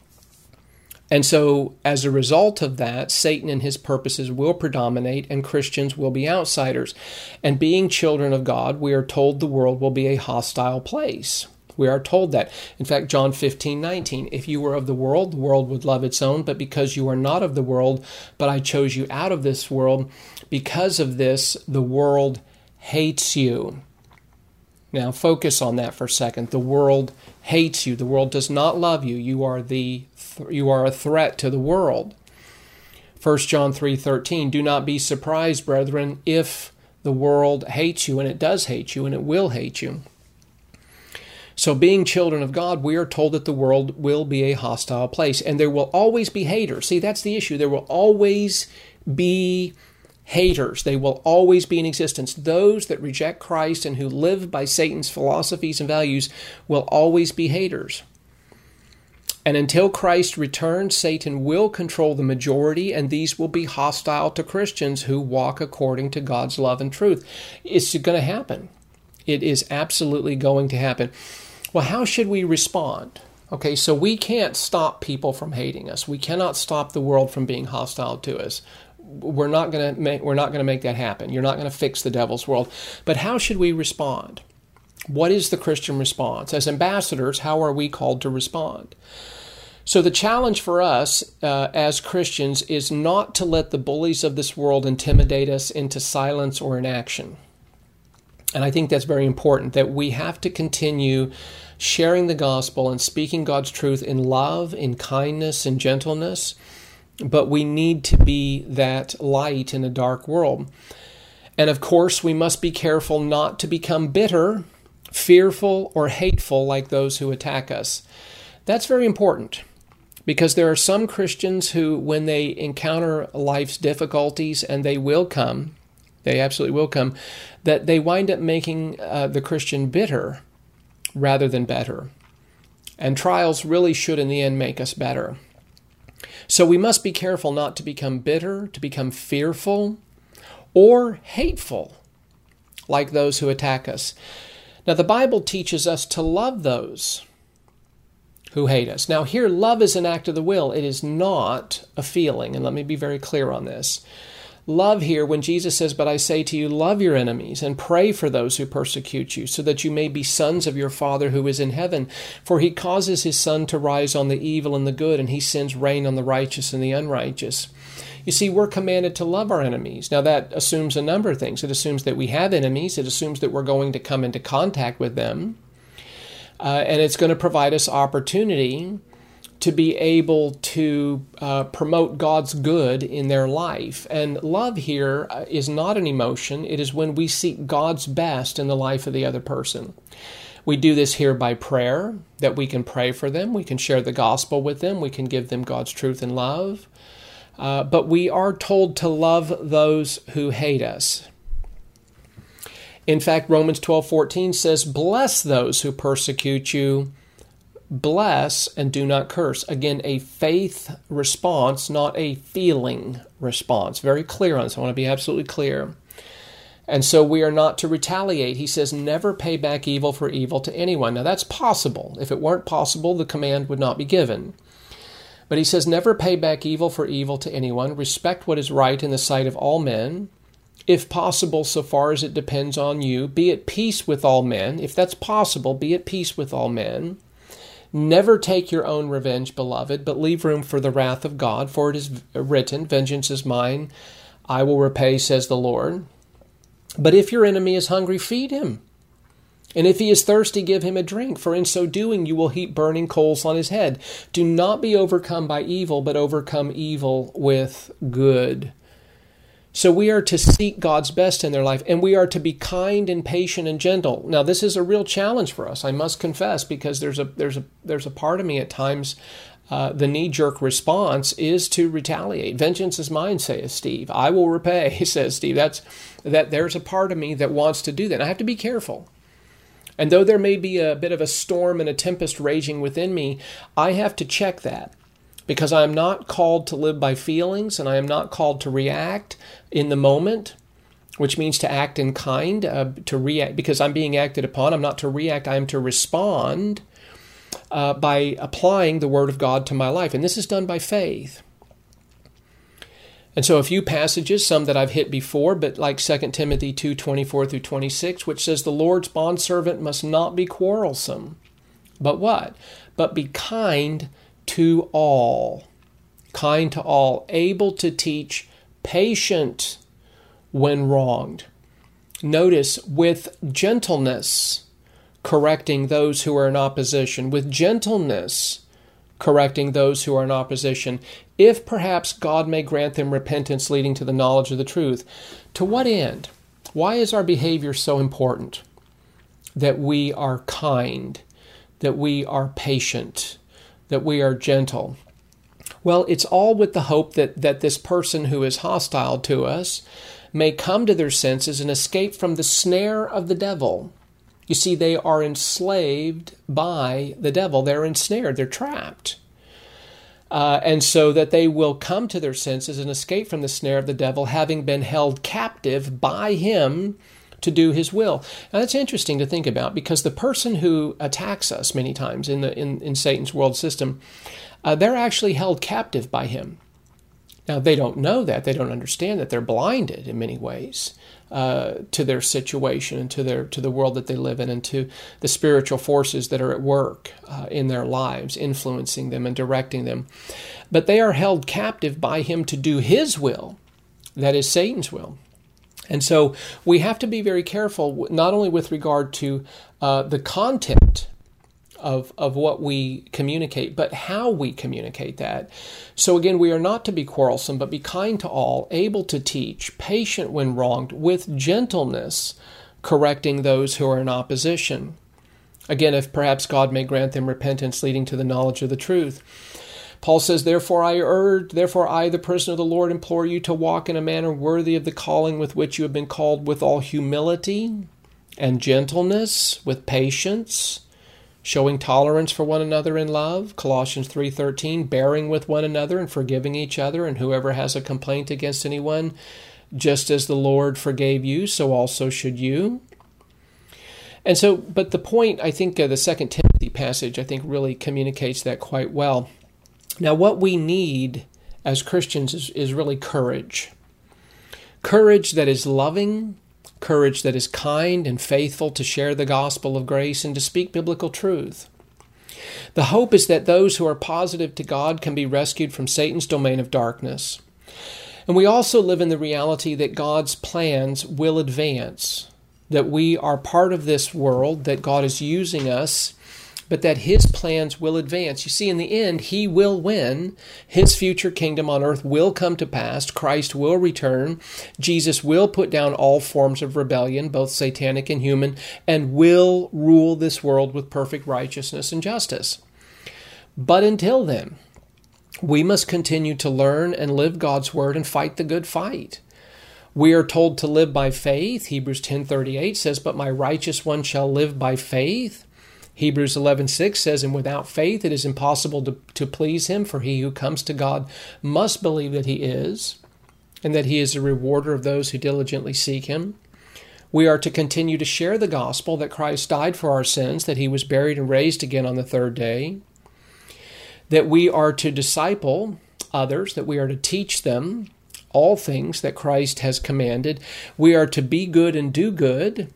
Speaker 1: And so, as a result of that, Satan and his purposes will predominate, and Christians will be outsiders. And being children of God, we are told the world will be a hostile place. We are told that. In fact, John fifteen nineteen, if you were of the world, the world would love its own, but because you are not of the world, but I chose you out of this world, because of this, the world hates you. Now, focus on that for a second. The world hates you. The world does not love you. You are the you are a threat to the world. First John three thirteen, do not be surprised, brethren, if the world hates you, and it does hate you, and it will hate you. So being children of God, we are told that the world will be a hostile place, and there will always be haters. See, that's the issue. There will always be haters. They will always be in existence. Those that reject Christ and who live by Satan's philosophies and values will always be haters. And until Christ returns, Satan will control the majority, and these will be hostile to Christians who walk according to God's love and truth. It's going to happen. It is absolutely going to happen. Well, how should we respond? Okay, so we can't stop people from hating us. We cannot stop the world from being hostile to us. we're not going to make we're not going to make that happen. You're not going to fix the devil's world. But how should we respond? What is the Christian response? As ambassadors, how are we called to respond? So the challenge for us uh, as Christians is not to let the bullies of this world intimidate us into silence or inaction. And I think that's very important, that we have to continue sharing the gospel and speaking God's truth in love, in kindness, in gentleness. But we need to be that light in a dark world. And of course, we must be careful not to become bitter, fearful, or hateful like those who attack us. That's very important, because there are some Christians who, when they encounter life's difficulties, and they will come, they absolutely will come, that they wind up making uh, the Christian bitter rather than better. And trials really should in the end make us better. So we must be careful not to become bitter, to become fearful, or hateful like those who attack us. Now, the Bible teaches us to love those who hate us. Now, here, love is an act of the will. It is not a feeling, and let me be very clear on this. Love here, when Jesus says, "But I say to you, love your enemies and pray for those who persecute you, so that you may be sons of your Father who is in heaven. For he causes his sun to rise on the evil and the good, and he sends rain on the righteous and the unrighteous." You see, we're commanded to love our enemies. Now, that assumes a number of things. It assumes that we have enemies. It assumes that we're going to come into contact with them. Uh, and it's going to provide us opportunity to be able to uh, promote God's good in their life. And love here is not an emotion. It is when we seek God's best in the life of the other person. We do this here by prayer, that we can pray for them. We can share the gospel with them. We can give them God's truth and love. Uh, but we are told to love those who hate us. In fact, Romans twelve fourteen says, "Bless those who persecute you. Bless and do not curse." Again, a faith response, not a feeling response. Very clear on this. I want to be absolutely clear. And so we are not to retaliate. He says, never pay back evil for evil to anyone. Now, that's possible. If it weren't possible, the command would not be given. But he says, never pay back evil for evil to anyone. Respect what is right in the sight of all men. If possible, so far as it depends on you, be at peace with all men. If that's possible, be at peace with all men. Never take your own revenge, beloved, but leave room for the wrath of God, for it is written, "Vengeance is mine, I will repay, says the Lord." But if your enemy is hungry, feed him. And if he is thirsty, give him a drink, for in so doing you will heap burning coals on his head. Do not be overcome by evil, but overcome evil with good. So we are to seek God's best in their life, and we are to be kind and patient and gentle. Now, this is a real challenge for us, I must confess, because there's a there's a there's a part of me at times, uh, the knee-jerk response is to retaliate. "Vengeance is mine," says Steve. "I will repay," says Steve. That's that. There's a part of me that wants to do that. I have to be careful. And though there may be a bit of a storm and a tempest raging within me, I have to check that. Because I am not called to live by feelings, and I am not called to react in the moment, which means to act in kind, uh, to react because I'm being acted upon. I'm not to react, I am to respond uh, by applying the Word of God to my life. And this is done by faith. And so a few passages, some that I've hit before, but like Second Timothy two twenty-four through twenty-six, which says, "The Lord's bondservant must not be quarrelsome." But what? But be kind to all, kind to all, able to teach, patient when wronged. Notice, with gentleness, correcting those who are in opposition, with gentleness, correcting those who are in opposition, if perhaps God may grant them repentance leading to the knowledge of the truth. To what end? Why is our behavior so important? That we are kind, that we are patient, that we are gentle. Well, it's all with the hope that, that this person who is hostile to us may come to their senses and escape from the snare of the devil. You see, they are enslaved by the devil. They're ensnared. They're trapped. Uh, and so that they will come to their senses and escape from the snare of the devil, having been held captive by him to do his will. Now, that's interesting to think about, because the person who attacks us many times in the in, in Satan's world system, uh, they're actually held captive by him. Now, they don't know that. They don't understand that. They're blinded in many ways uh, to their situation and to their to the world that they live in and to the spiritual forces that are at work uh, in their lives, influencing them and directing them. But they are held captive by him to do his will, that is Satan's will. And so we have to be very careful, not only with regard to uh, the content of of what we communicate, but how we communicate that. So again, we are not to be quarrelsome, but be kind to all, able to teach, patient when wronged, with gentleness, correcting those who are in opposition. Again, if perhaps God may grant them repentance leading to the knowledge of the truth. Paul says, Therefore I urge, therefore I, the prisoner of the Lord, implore you to walk in a manner worthy of the calling with which you have been called, with all humility and gentleness, with patience, showing tolerance for one another in love, Colossians three thirteen, bearing with one another and forgiving each other, and whoever has a complaint against anyone, just as the Lord forgave you, so also should you. And so, but the point, I think, uh, the Second Timothy passage, I think, really communicates that quite well. Now, what we need as Christians is, is really courage. Courage that is loving, courage that is kind and faithful to share the gospel of grace and to speak biblical truth. The hope is that those who are positive to God can be rescued from Satan's domain of darkness. And we also live in the reality that God's plans will advance, that we are part of this world, that God is using us, but that his plans will advance. You see, in the end, he will win. His future kingdom on earth will come to pass. Christ will return. Jesus will put down all forms of rebellion, both satanic and human, and will rule this world with perfect righteousness and justice. But until then, we must continue to learn and live God's word and fight the good fight. We are told to live by faith. Hebrews ten thirty-eight says, But my righteous one shall live by faith. Hebrews eleven six says, And without faith it is impossible to, to please him, for he who comes to God must believe that he is, and that he is a rewarder of those who diligently seek him. We are to continue to share the gospel that Christ died for our sins, that he was buried and raised again on the third day, that we are to disciple others, that we are to teach them all things that Christ has commanded. We are to be good and do good.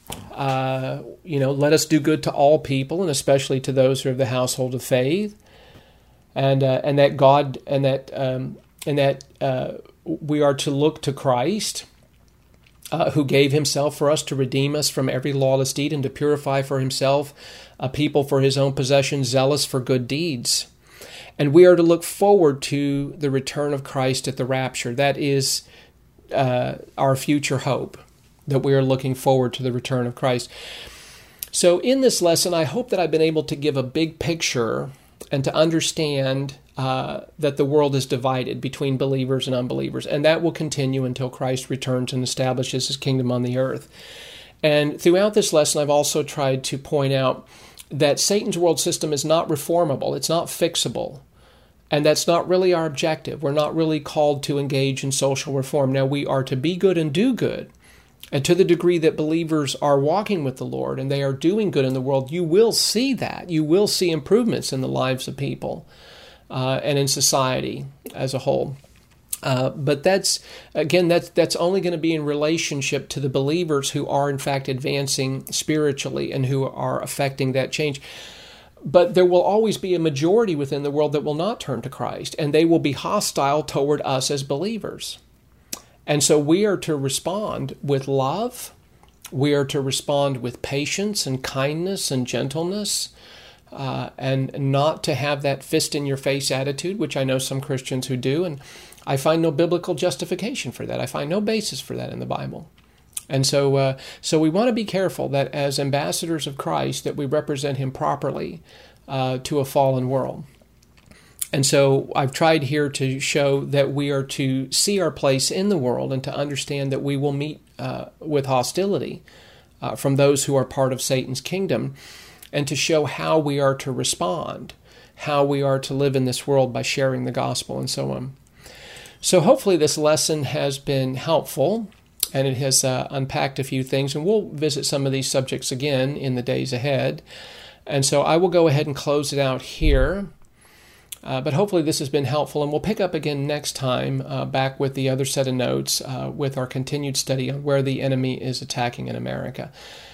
Speaker 1: Uh, you know, let us do good to all people, and especially to those who are of the household of faith, and uh, and that God and that um, and that uh, we are to look to Christ, uh, who gave himself for us to redeem us from every lawless deed and to purify for himself a people for his own possession, zealous for good deeds. And we are to look forward to the return of Christ at the rapture. That is uh, our future hope, that we are looking forward to the return of Christ. So in this lesson, I hope that I've been able to give a big picture and to understand uh, that the world is divided between believers and unbelievers, and that will continue until Christ returns and establishes his kingdom on the earth. And throughout this lesson, I've also tried to point out that Satan's world system is not reformable, it's not fixable, and that's not really our objective. We're not really called to engage in social reform. Now, we are to be good and do good. And to the degree that believers are walking with the Lord and they are doing good in the world, you will see that. You will see improvements in the lives of people uh, and in society as a whole. Uh, but that's, again, that's, that's only going to be in relationship to the believers who are, in fact, advancing spiritually and who are affecting that change. But there will always be a majority within the world that will not turn to Christ, and they will be hostile toward us as believers. And so we are to respond with love. We are to respond with patience and kindness and gentleness, uh, and not to have that fist-in-your-face attitude, which I know some Christians who do, and I find no biblical justification for that. I find no basis for that in the Bible. And so uh, so we want to be careful that as ambassadors of Christ, that we represent him properly uh, to a fallen world. And so I've tried here to show that we are to see our place in the world and to understand that we will meet uh, with hostility uh, from those who are part of Satan's kingdom, and to show how we are to respond, how we are to live in this world by sharing the gospel and so on. So hopefully this lesson has been helpful, and it has uh, unpacked a few things, and we'll visit some of these subjects again in the days ahead. And so I will go ahead and close it out here. Uh, but hopefully this has been helpful, and we'll pick up again next time uh, back with the other set of notes uh, with our continued study on where the enemy is attacking in America.